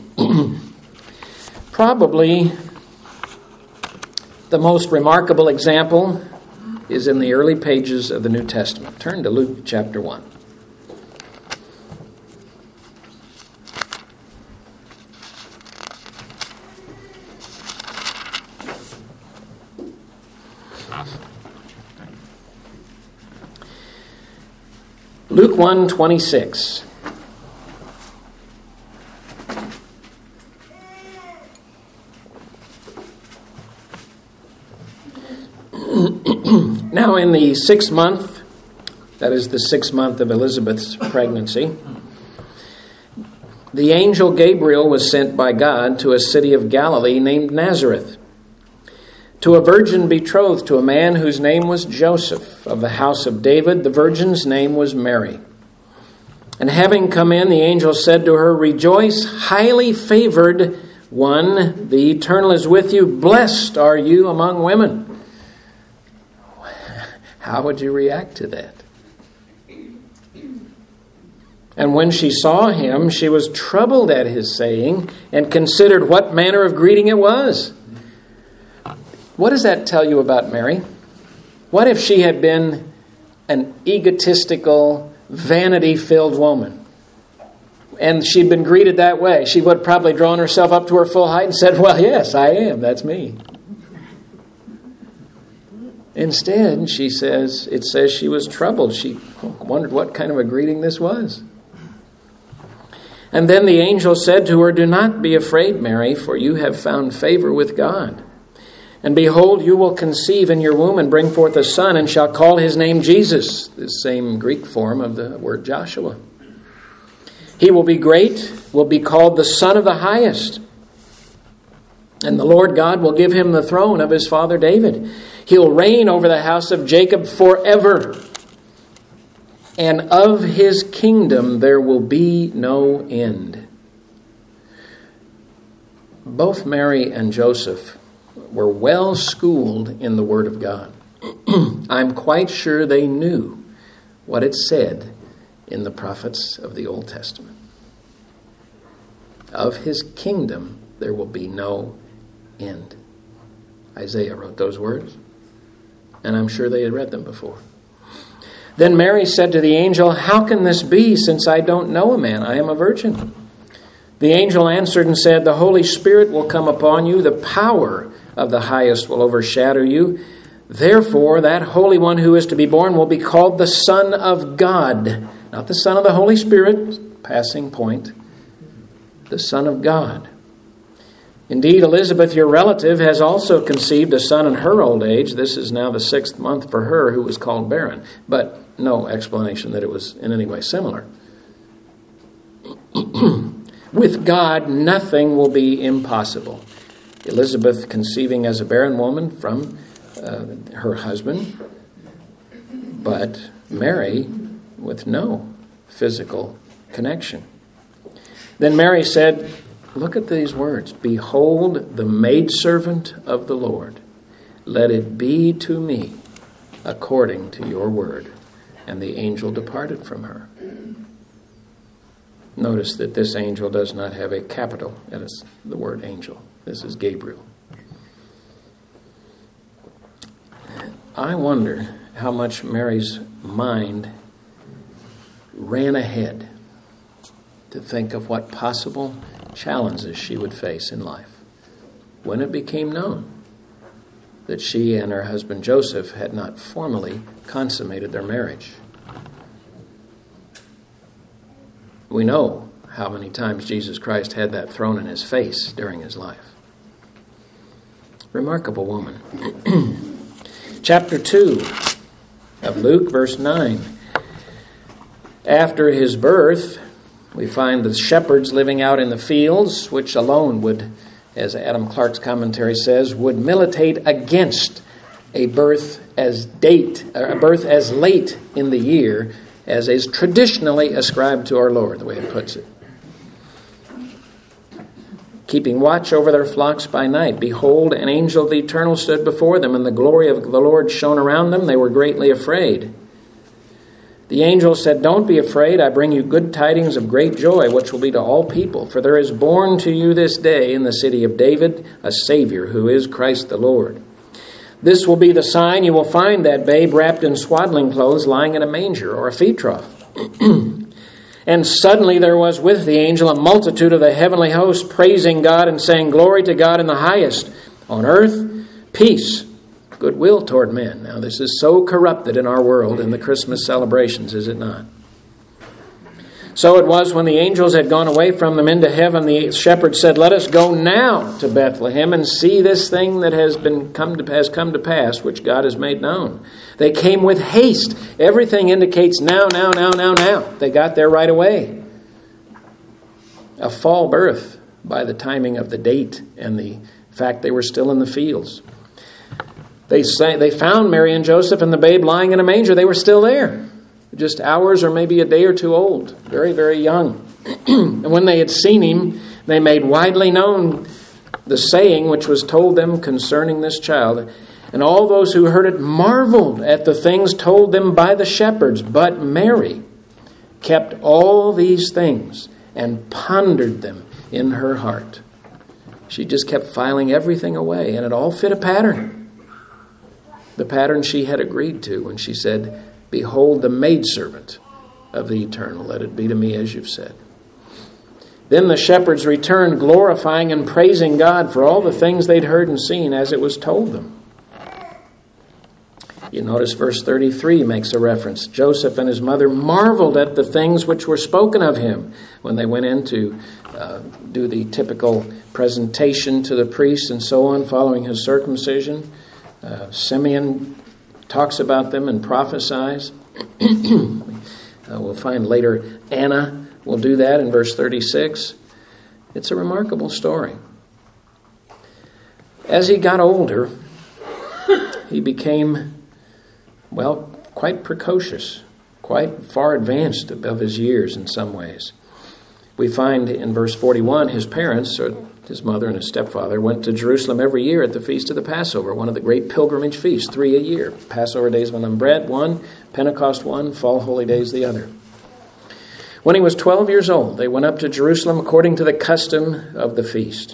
Probably the most remarkable example is in the early pages of the New Testament. Turn to Luke chapter one. Luke one twenty-six. Now in the sixth month, that is the sixth month of Elizabeth's pregnancy, the angel Gabriel was sent by God to a city of Galilee named Nazareth, to a virgin betrothed to a man whose name was Joseph, of the house of David. The virgin's name was Mary. And having come in, the angel said to her, "Rejoice, highly favored one, the Eternal is with you. Blessed are you among women." How would you react to that? And when she saw him, she was troubled at his saying and considered what manner of greeting it was. What does that tell you about Mary? What if she had been an egotistical, vanity-filled woman? And she'd been greeted that way. She would have probably drawn herself up to her full height and said, "Well, yes, I am. That's me." Instead, she says, it says she was troubled. She wondered what kind of a greeting this was. And then the angel said to her, "Do not be afraid, Mary, for you have found favor with God. And behold, you will conceive in your womb and bring forth a son, and shall call his name Jesus," the same Greek form of the word Joshua. "He will be great, will be called the Son of the Highest. And the Lord God will give him the throne of his father David. He'll reign over the house of Jacob forever. And of his kingdom there will be no end." Both Mary and Joseph were well schooled in the Word of God. I'm quite sure they knew what it said in the prophets of the Old Testament. Of his kingdom there will be no end. Isaiah wrote those words, and I'm sure they had read them before. Then Mary said to the angel, "How can this be, since I don't know a man? I am a virgin." The angel answered and said, "The Holy Spirit will come upon you. The power of the Highest will overshadow you. Therefore, that Holy One who is to be born will be called the Son of God." Not the Son of the Holy Spirit, passing point. The Son of God. "Indeed, Elizabeth, your relative, has also conceived a son in her old age. This is now the sixth month for her who was called barren." But no explanation that it was in any way similar. "With God, nothing will be impossible." Elizabeth conceiving as a barren woman from uh, her husband, but Mary with no physical connection. Then Mary said, look at these words, "Behold, the maidservant of the Lord. Let it be to me according to your word." And the angel departed from her. Notice that this angel does not have a capital in the word angel. This is Gabriel. I wonder how much Mary's mind ran ahead to think of what possible challenges she would face in life when it became known that she and her husband Joseph had not formally consummated their marriage. We know how many times Jesus Christ had that thrown in his face during his life. Remarkable woman. Chapter two of Luke, verse nine. After his birth, we find the shepherds living out in the fields, which alone would, as Adam Clark's commentary says, would militate against a birth as date, or a birth as late in the year as is traditionally ascribed to our Lord, the way it puts it. Keeping watch over their flocks by night, behold, an angel of the Eternal stood before them, and the glory of the Lord shone around them. They were greatly afraid. The angel said, "Don't be afraid. I bring you good tidings of great joy, which will be to all people. For there is born to you this day in the city of David a Savior, who is Christ the Lord. This will be the sign. You will find that babe wrapped in swaddling clothes, lying in a manger," or a feed trough. "And suddenly there was with the angel a multitude of the heavenly host, praising God and saying, 'Glory to God in the highest. On earth, peace, goodwill toward men.'" Now this is so corrupted in our world in the Christmas celebrations, is it not? "So it was when the angels had gone away from them into heaven, the shepherds said, 'Let us go now to Bethlehem and see this thing that has been come to has come to pass, which God has made known.' They came with haste." Everything indicates now, now, now, now, now. They got there right away. A fall birth by the timing of the date and the fact they were still in the fields. They say, they found Mary and Joseph and the babe lying in a manger. They were still there. Just hours or maybe a day or two old. Very, very young. And when they had seen him, they made widely known the saying which was told them concerning this child. And all those who heard it marveled at the things told them by the shepherds. But Mary kept all these things and pondered them in her heart. She just kept filing everything away, and it all fit a pattern. The pattern she had agreed to when she said, "Behold the maidservant of the Eternal. Let it be to me as you've said." Then the shepherds returned, glorifying and praising God for all the things they'd heard and seen as it was told them. You notice verse thirty-three makes a reference. Joseph and his mother marveled at the things which were spoken of him when they went in to uh, do the typical presentation to the priest and so on following his circumcision. Uh, Simeon talks about them and prophesies. uh, we'll find later Anna will do that in verse thirty-six. It's a remarkable story. As he got older, he became, well, quite precocious, quite far advanced above his years in some ways. We find in verse forty-one, his parents, or his mother and his stepfather, went to Jerusalem every year at the feast of the Passover, one of the great pilgrimage feasts, three a year. Passover days of unleavened bread, one. Pentecost, one. Fall holy days, the other. When he was twelve years old, they went up to Jerusalem according to the custom of the feast.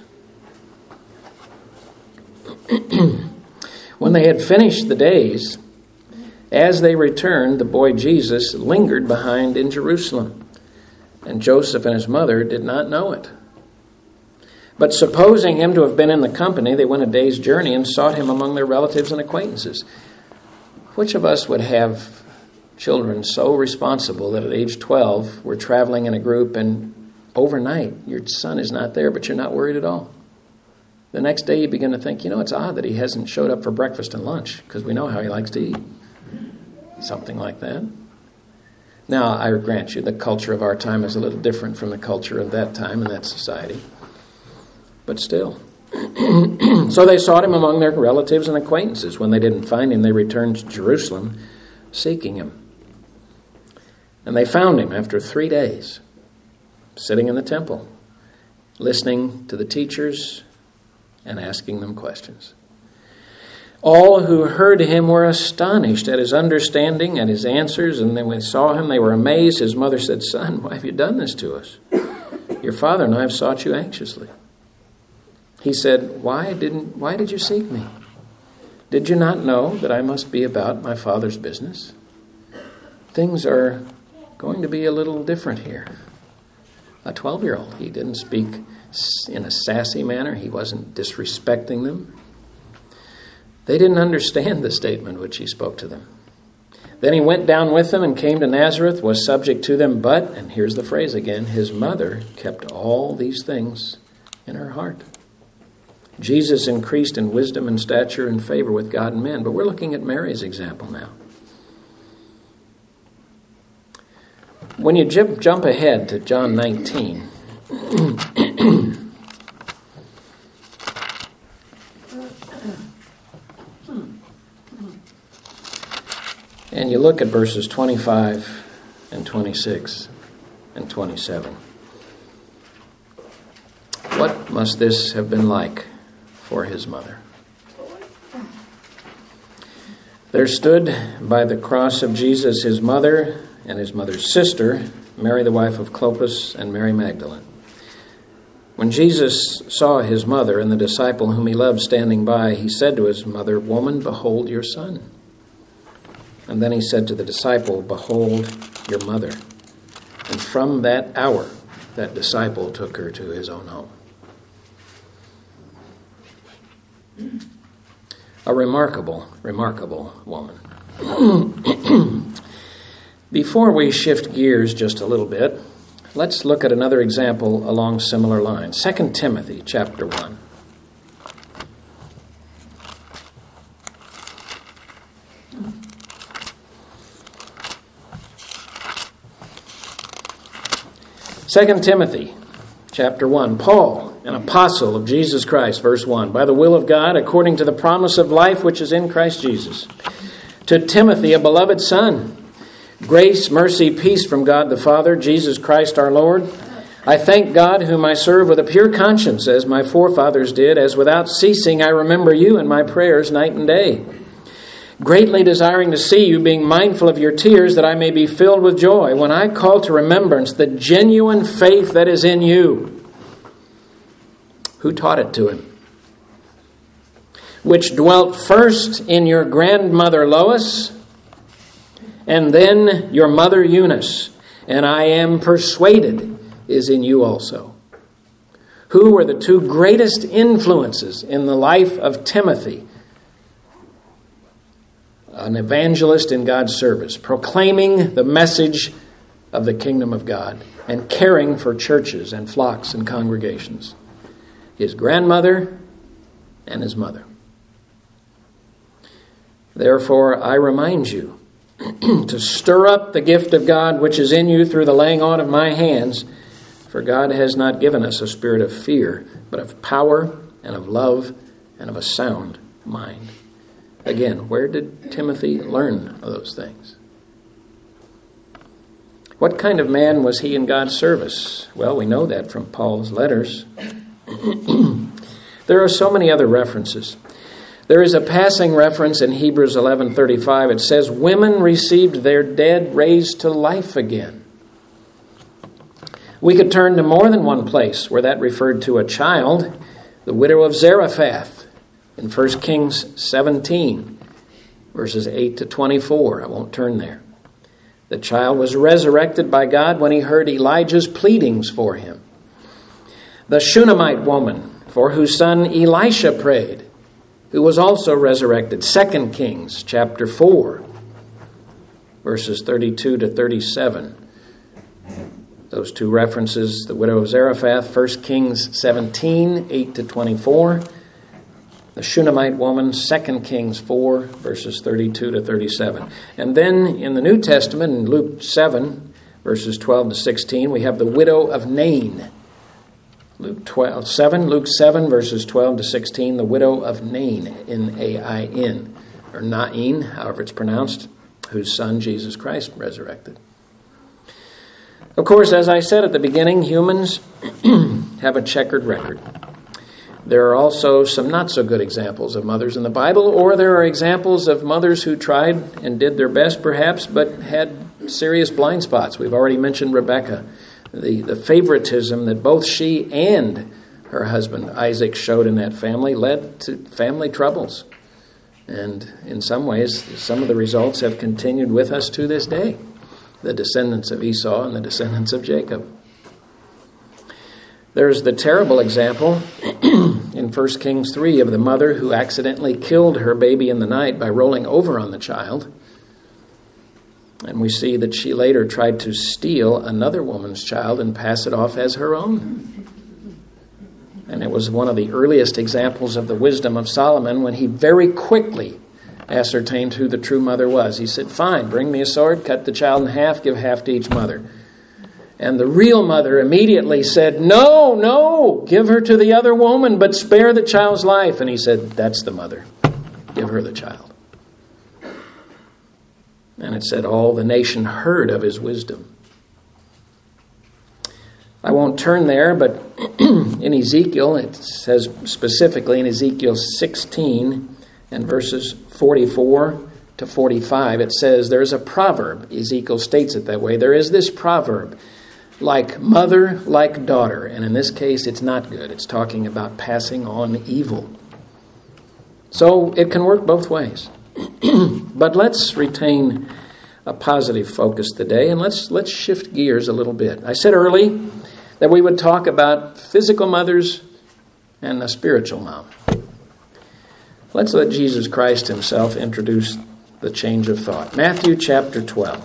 When they had finished the days, as they returned, the boy Jesus lingered behind in Jerusalem, and Joseph and his mother did not know it. But supposing him to have been in the company, they went a day's journey and sought him among their relatives and acquaintances. Which of us would have children so responsible that at age twelve we're traveling in a group and overnight your son is not there, but you're not worried at all? The next day you begin to think, you know, it's odd that he hasn't showed up for breakfast and lunch because we know how he likes to eat. Something like that. Now, I grant you, the culture of our time is a little different from the culture of that time and that society. But still. So they sought him among their relatives and acquaintances. When they didn't find him, they returned to Jerusalem seeking him. And they found him after three days, sitting in the temple, listening to the teachers and asking them questions. All who heard him were astonished at his understanding and his answers, and when they saw him, they were amazed. His mother said, "Son, why have you done this to us?" Your father and I have sought you anxiously." He said, Why didn't, why did you seek me? Did you not know that I must be about my Father's business? Things are going to be a little different here. A twelve-year-old, he didn't speak in a sassy manner. He wasn't disrespecting them. They didn't understand the statement which he spoke to them. Then he went down with them and came to Nazareth, was subject to them, but, and here's the phrase again, his mother kept all these things in her heart. Jesus increased in wisdom and stature and favor with God and men. But we're looking at Mary's example now. When you jump, jump ahead to John nineteen, and you look at verses twenty-five and twenty-six and twenty-seven, what must this have been like for his mother? There stood by the cross of Jesus his mother and his mother's sister, Mary the wife of Clopas and Mary Magdalene. When Jesus saw his mother and the disciple whom he loved standing by, he said to his mother, "Woman, behold your son." And then he said to the disciple, "Behold your mother." And from that hour, that disciple took her to his own home. A remarkable, remarkable woman. Before we shift gears just a little bit, let's look at another example along similar lines. Second Timothy chapter one. Second Timothy chapter one. Paul, an apostle of Jesus Christ, verse one. By the will of God, according to the promise of life which is in Christ Jesus. To Timothy, a beloved son, grace, mercy, peace from God the Father, Jesus Christ our Lord. I thank God, whom I serve with a pure conscience, as my forefathers did, as without ceasing I remember you in my prayers night and day, greatly desiring to see you, being mindful of your tears, that I may be filled with joy when I call to remembrance the genuine faith that is in you. Who taught it to him? Which dwelt first in your grandmother Lois, and then your mother Eunice, and I am persuaded is in you also. Who were the two greatest influences in the life of Timothy? An evangelist in God's service, proclaiming the message of the kingdom of God and caring for churches and flocks and congregations. His grandmother and his mother. Therefore, I remind you to stir up the gift of God which is in you through the laying on of my hands. For God has not given us a spirit of fear, but of power and of love and of a sound mind. Again, where did Timothy learn of those things? What kind of man was he in God's service? Well, we know that from Paul's letters. There are so many other references. There is a passing reference in Hebrews eleven thirty-five. It says, women received their dead raised to life again. We could turn to more than one place where that referred to a child, the widow of Zarephath in First Kings seventeen, verses eight to twenty-four. I won't turn there. The child was resurrected by God when he heard Elijah's pleadings for him. The Shunammite woman, for whose son Elisha prayed, who was also resurrected. Second Kings chapter four, verses thirty-two to thirty-seven. Those two references, the widow of Zarephath, First Kings seventeen, eight to twenty-four. The Shunammite woman, Second Kings four, verses thirty-two to thirty-seven. And then in the New Testament, in Luke seven, verses twelve to sixteen, we have the widow of Nain. Luke twelve, seven, Luke seven, verses twelve to sixteen, the widow of Nain, N A I N, or Nain, however it's pronounced, whose son Jesus Christ resurrected. Of course, as I said at the beginning, humans have a checkered record. There are also some not so good examples of mothers in the Bible, or there are examples of mothers who tried and did their best perhaps, but had serious blind spots. We've already mentioned Rebecca, the, the favoritism that both she and her husband Isaac showed in that family led to family troubles. And in some ways, some of the results have continued with us to this day. The descendants of Esau and the descendants of Jacob. There's the terrible example in First Kings three of the mother who accidentally killed her baby in the night by rolling over on the child. And we see that she later tried to steal another woman's child and pass it off as her own. And it was one of the earliest examples of the wisdom of Solomon when he very quickly ascertained who the true mother was. He said, fine, bring me a sword, cut the child in half, give half to each mother. And the real mother immediately said, no, no, give her to the other woman, but spare the child's life. And he said, that's the mother. Give her the child. And it said all the nation heard of his wisdom. I won't turn there, but in Ezekiel, it says specifically in Ezekiel sixteen and verses forty-four to forty-five, it says there's a proverb. Ezekiel states it that way. There is this proverb, like mother, like daughter. And in this case, it's not good. It's talking about passing on evil. So it can work both ways. But let's retain a positive focus today, and let's let's shift gears a little bit. I said early that we would talk about physical mothers and the spiritual mom. Let's let Jesus Christ himself introduce the change of thought. Matthew chapter twelve.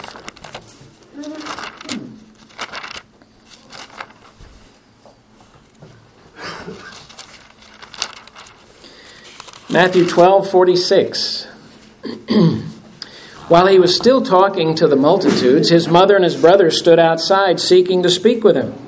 Matthew twelve forty-six. While he was still talking to the multitudes, his mother and his brothers stood outside seeking to speak with him.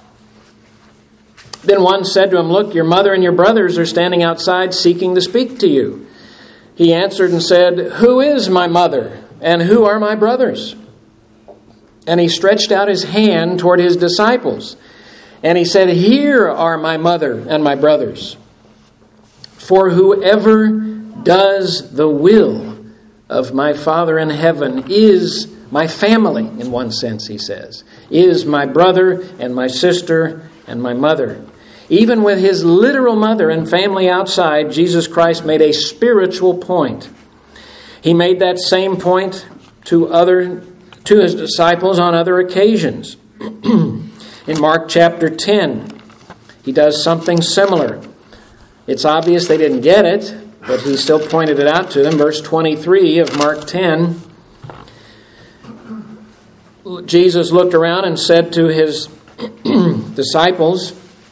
Then one said to him, look, your mother and your brothers are standing outside seeking to speak to you. He answered and said, who is my mother and who are my brothers? And he stretched out his hand toward his disciples. And he said, here are my mother and my brothers. For whoever does the will of my Father in heaven is my family, in one sense, he says, is my brother and my sister and my mother. Even with his literal mother and family outside, Jesus Christ made a spiritual point. He made that same point to other to his disciples on other occasions. In Mark chapter ten, he does something similar. It's obvious they didn't get it, but he still pointed it out to them. Verse twenty-three of Mark ten, Jesus looked around and said to his disciples,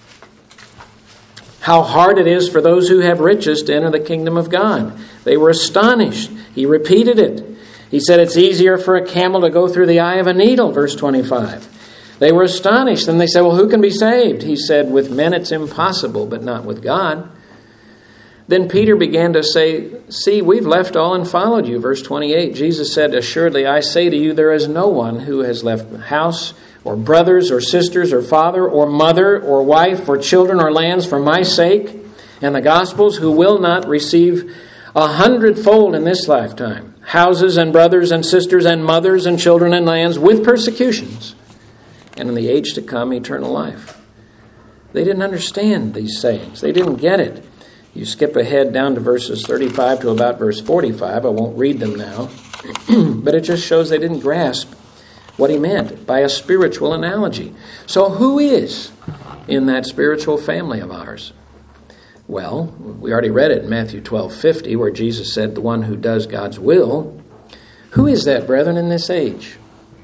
how hard it is for those who have riches to enter the kingdom of God. They were astonished. He repeated it. He said it's easier for a camel to go through the eye of a needle, verse twenty-five. They were astonished. And they said, well, who can be saved? He said, with men it's impossible, but not with God. Then Peter began to say, see, we've left all and followed you. Verse twenty-eight, Jesus said, assuredly, I say to you, there is no one who has left house or brothers or sisters or father or mother or wife or children or lands for my sake and the gospel's who will not receive a hundredfold in this lifetime, houses and brothers and sisters and mothers and children and lands with persecutions, and in the age to come, eternal life. They didn't understand these sayings. They didn't get it. You skip ahead down to verses thirty-five to about verse forty-five. I won't read them now. But it just shows they didn't grasp what he meant by a spiritual analogy. So who is in that spiritual family of ours? Well, we already read it in Matthew twelve fifty, where Jesus said, the one who does God's will. Who is that, brethren, in this age?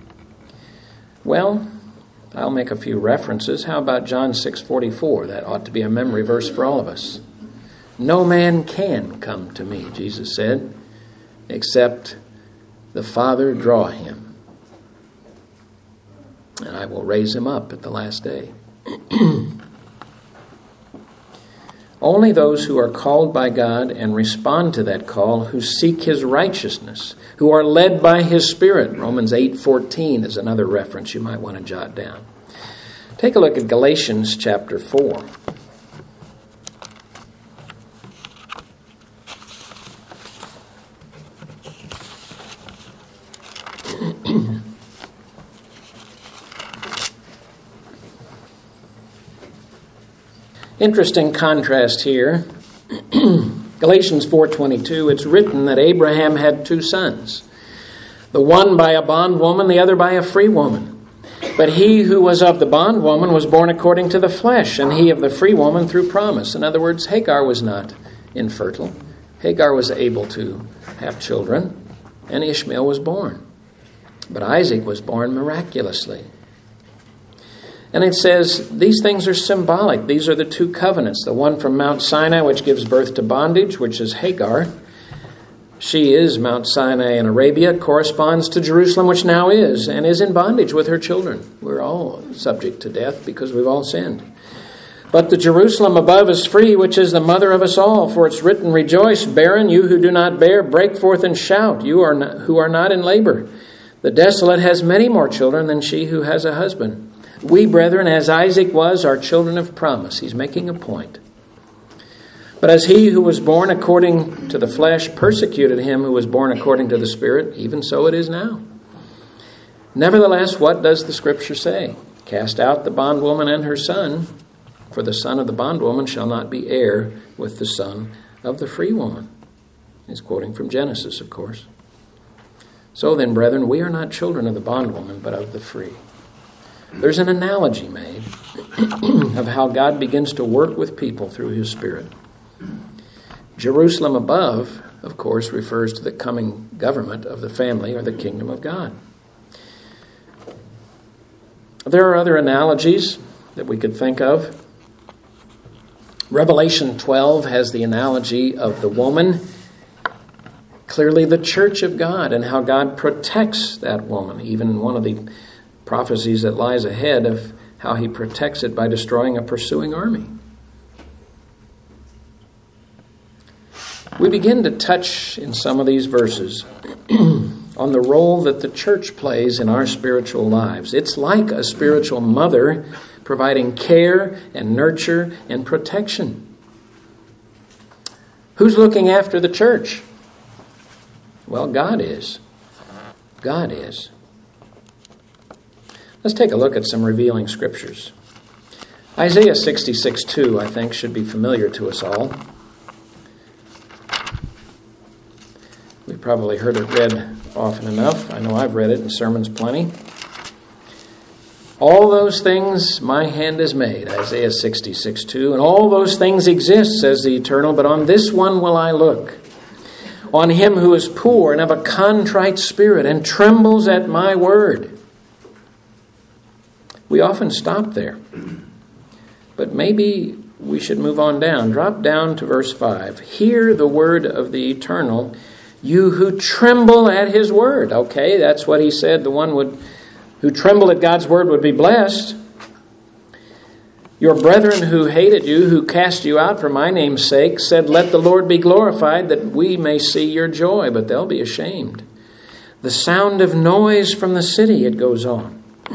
Well, I'll make a few references. How about John six forty-four? That ought to be a memory verse for all of us. No man can come to me, Jesus said, except the Father draw him. And I will raise him up at the last day. Only those who are called by God and respond to that call, who seek his righteousness, who are led by his Spirit. Romans eight fourteen is another reference you might want to jot down. Take a look at Galatians chapter four. Interesting contrast here. Galatians four twenty-two, it's written that Abraham had two sons, the one by a bondwoman, the other by a free woman. But he who was of the bondwoman was born according to the flesh, and he of the free woman through promise. In other words, Hagar was not infertile. Hagar was able to have children, and Ishmael was born. But Isaac was born miraculously. And it says these things are symbolic. These are the two covenants. The one from Mount Sinai, which gives birth to bondage, which is Hagar. She is Mount Sinai in Arabia, corresponds to Jerusalem, which now is, and is in bondage with her children. We're all subject to death because we've all sinned. But the Jerusalem above is free, which is the mother of us all. For it's written, rejoice, barren, you who do not bear, break forth and shout, you are not, who are not in labor. The desolate has many more children than she who has a husband. We, brethren, as Isaac was, are children of promise. He's making a point. But as he who was born according to the flesh persecuted him who was born according to the Spirit, even so it is now. Nevertheless, what does the Scripture say? Cast out the bondwoman and her son, for the son of the bondwoman shall not be heir with the son of the free woman. He's quoting from Genesis, of course. So then, brethren, we are not children of the bondwoman, but of the free. There's an analogy made of how God begins to work with people through His Spirit. Jerusalem above, of course, refers to the coming government of the family or the kingdom of God. There are other analogies that we could think of. Revelation twelve has the analogy of the woman, clearly the church of God, and how God protects that woman. Even one of the prophecies that lies ahead of how He protects it by destroying a pursuing army. We begin to touch in some of these verses on the role that the church plays in our spiritual lives. It's like a spiritual mother providing care and nurture and protection. Who's looking after the church? Well, God is. God is. Let's take a look at some revealing scriptures. Isaiah sixty-six two, I think, should be familiar to us all. We've probably heard it read often enough. I know I've read it in sermons plenty. All those things my hand has made, Isaiah sixty-six two, and all those things exist, says the Eternal, but on this one will I look. On him who is poor and of a contrite spirit and trembles at my word. We often stop there. But maybe we should move on down. Drop down to verse five. Hear the word of the Eternal, you who tremble at his word. Okay, that's what he said. The one would who trembled at God's word would be blessed. Your brethren who hated you, who cast you out for my name's sake, said, let the Lord be glorified, that we may see your joy. But they'll be ashamed. The sound of noise from the city, it goes on.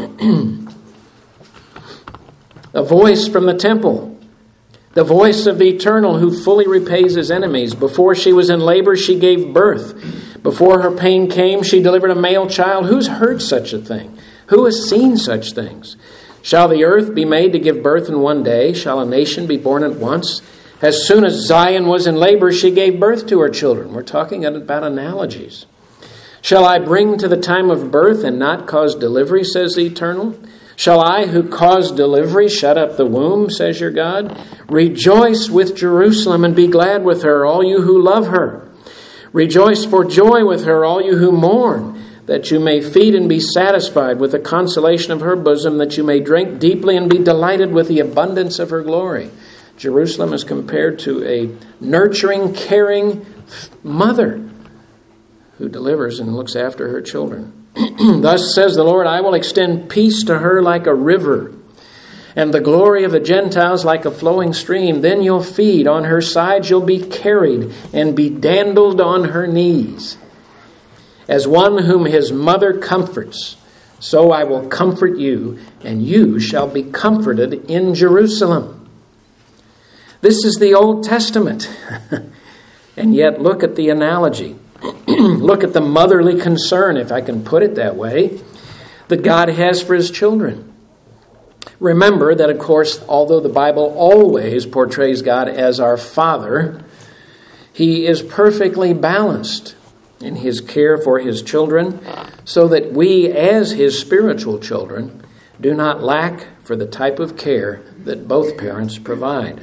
A voice from the temple. The voice of the Eternal who fully repays his enemies. Before she was in labor, she gave birth. Before her pain came, she delivered a male child. Who's heard such a thing? Who has seen such things? Shall the earth be made to give birth in one day? Shall a nation be born at once? As soon as Zion was in labor, she gave birth to her children. We're talking about analogies. Shall I bring to the time of birth and not cause delivery, says the Eternal? Shall I, who caused delivery, shut up the womb, says your God? Rejoice with Jerusalem and be glad with her, all you who love her. Rejoice for joy with her, all you who mourn, that you may feed and be satisfied with the consolation of her bosom, that you may drink deeply and be delighted with the abundance of her glory. Jerusalem is compared to a nurturing, caring mother who delivers and looks after her children. Thus says the Lord, I will extend peace to her like a river, and the glory of the Gentiles like a flowing stream. Then you'll feed. On her sides you'll be carried and be dandled on her knees. As one whom his mother comforts, so I will comfort you, and you shall be comforted in Jerusalem. This is the Old Testament. And yet look at the analogy. Look at the motherly concern, if I can put it that way, that God has for his children. Remember that, of course, although the Bible always portrays God as our Father, He is perfectly balanced in His care for His children, so that we, as His spiritual children, do not lack for the type of care that both parents provide.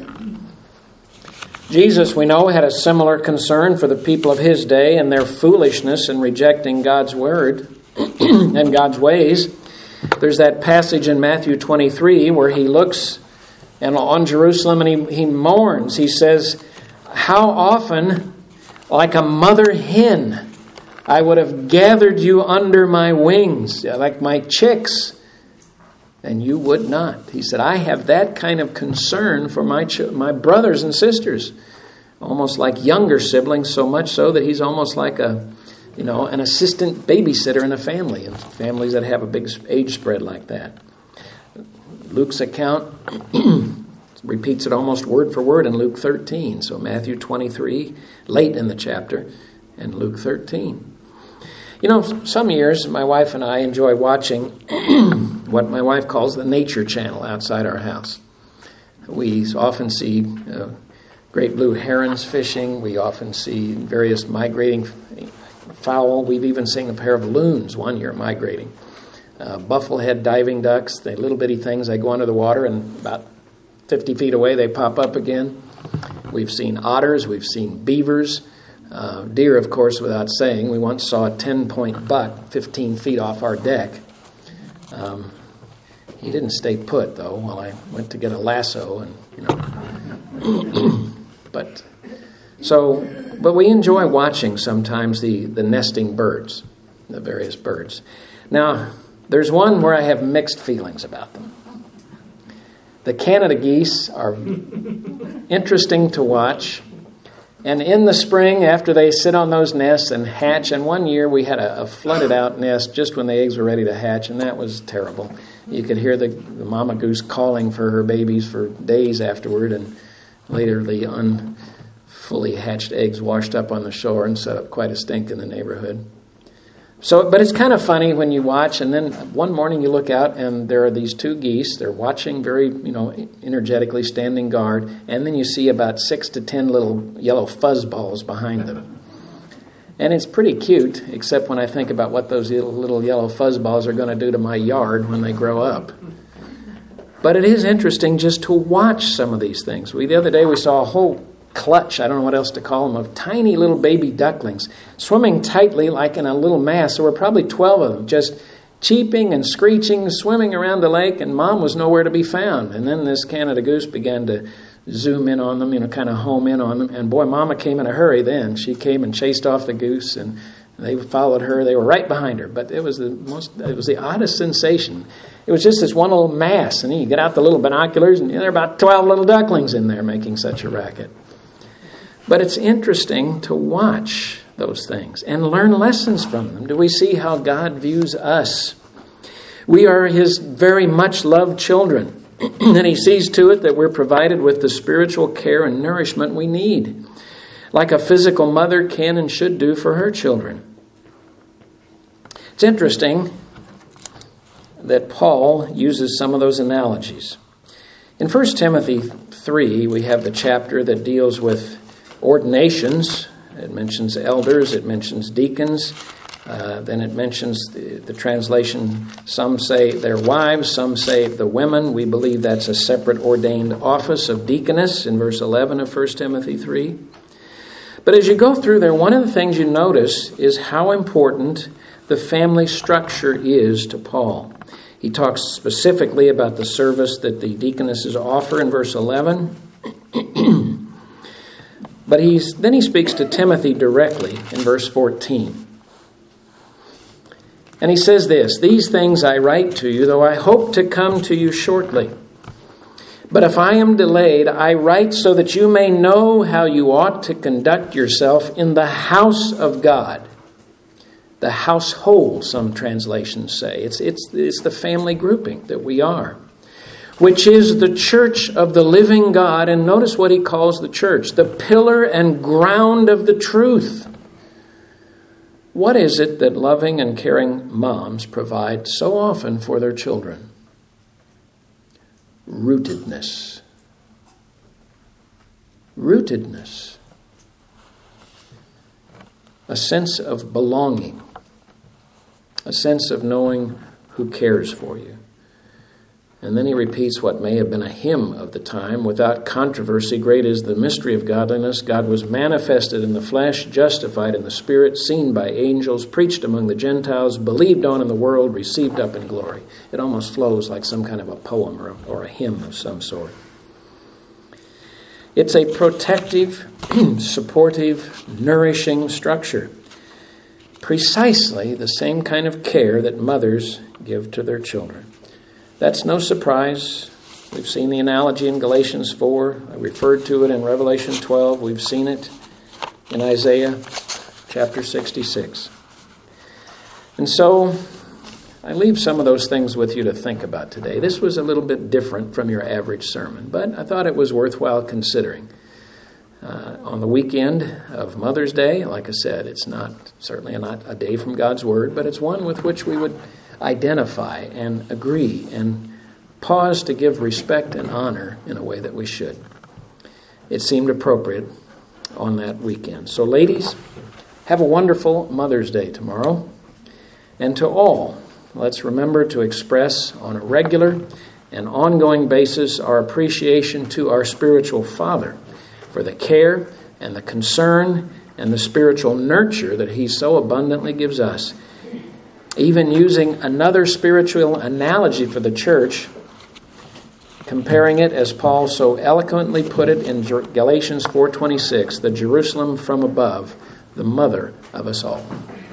Jesus, we know, had a similar concern for the people of His day and their foolishness in rejecting God's word and God's ways. There's that passage in Matthew twenty-three where He looks and on Jerusalem and he, he mourns. He says, "How often, like a mother hen, I would have gathered you under my wings, like my chicks, and you would not." He said, I have that kind of concern for my ch- my brothers and sisters, almost like younger siblings, so much so that He's almost like a, you know, an assistant babysitter in a family, and families that have a big age spread like that. Luke's account repeats it almost word for word in Luke thirteen. So Matthew twenty-three, late in the chapter, and Luke thirteen. You know, some years my wife and I enjoy watching what my wife calls the nature channel outside our house. We often see uh, great blue herons fishing. We often see various migrating fowl. We've even seen a pair of loons one year migrating. Uh, bufflehead diving ducks, they little bitty things, they go under the water and about fifty feet away they pop up again. We've seen otters, we've seen beavers. Uh, deer, of course, without saying. We once saw a ten-point buck fifteen feet off our deck. Um, he didn't stay put, though, while I went to get a lasso, and you know. but so, but we enjoy watching sometimes the, the nesting birds, the various birds. Now, there's one where I have mixed feelings about them. The Canada geese are interesting to watch. And in the spring, after they sit on those nests and hatch, and one year we had a, a flooded out nest just when the eggs were ready to hatch, and that was terrible. You could hear the, the mama goose calling for her babies for days afterward, and later the unfully hatched eggs washed up on the shore and set up quite a stink in the neighborhood. So, but it's kind of funny when you watch, and then one morning you look out and there are these two geese. They're watching very, you know, energetically, standing guard, and then you see about six to ten little yellow fuzz balls behind them. And it's pretty cute, except when I think about what those little, little yellow fuzz balls are going to do to my yard when they grow up. But it is interesting just to watch some of these things. We the other day we saw a whole clutch, I don't know what else to call them, of tiny little baby ducklings swimming tightly like in a little mass. There were probably twelve of them just cheeping and screeching, swimming around the lake, and Mom was nowhere to be found. And then this Canada goose began to zoom in on them, you know, kind of home in on them. And boy, Mama came in a hurry then. She came and chased off the goose, and they followed her. They were right behind her. But it was the most, it was the oddest sensation. It was just this one little mass, and then you get out the little binoculars, and there are about twelve little ducklings in there making such a racket. But it's interesting to watch those things and learn lessons from them. Do we see how God views us? We are His very much loved children, and He sees to it that we're provided with the spiritual care and nourishment we need, like a physical mother can and should do for her children. It's interesting that Paul uses some of those analogies. In First Timothy three, we have the chapter that deals with ordinations. It mentions elders, it mentions deacons, uh, then it mentions the, the translation, some say their wives, some say the women. We believe that's a separate ordained office of deaconess in verse eleven of First Timothy three. But as you go through there, one of the things you notice is how important the family structure is to Paul. He talks specifically about the service that the deaconesses offer in verse eleven. But he's, then he speaks to Timothy directly in verse fourteen. And he says this, "These things I write to you, though I hope to come to you shortly. But if I am delayed, I write so that you may know how you ought to conduct yourself in the house of God." The household, some translations say. It's, it's, it's the family grouping that we are. Which is the church of the living God. And notice what he calls the church, the pillar and ground of the truth. What is it that loving and caring moms provide so often for their children? rootedness. Rootedness. A sense of belonging. A sense of knowing who cares for you. And then he repeats what may have been a hymn of the time. Without controversy, great is the mystery of godliness. God was manifested in the flesh, justified in the spirit, seen by angels, preached among the Gentiles, believed on in the world, received up in glory. It almost flows like some kind of a poem or, or a hymn of some sort. It's a protective, supportive, nourishing structure. Precisely the same kind of care that mothers give to their children. That's no surprise. We've seen the analogy in Galatians four. I referred to it in Revelation twelve. We've seen it in Isaiah chapter sixty-six. And so I leave some of those things with you to think about today. This was a little bit different from your average sermon, but I thought it was worthwhile considering. Uh, on the weekend of Mother's Day, like I said, it's not certainly not a day from God's Word, but it's one with which we would identify and agree and pause to give respect and honor in a way that we should. It seemed appropriate on that weekend. So ladies, have a wonderful Mother's Day tomorrow. And to all, let's remember to express on a regular and ongoing basis our appreciation to our spiritual father for the care and the concern and the spiritual nurture that he so abundantly gives us. Even using another spiritual analogy for the church, comparing it, as Paul so eloquently put it in Galatians four twenty-six, the Jerusalem from above, the mother of us all.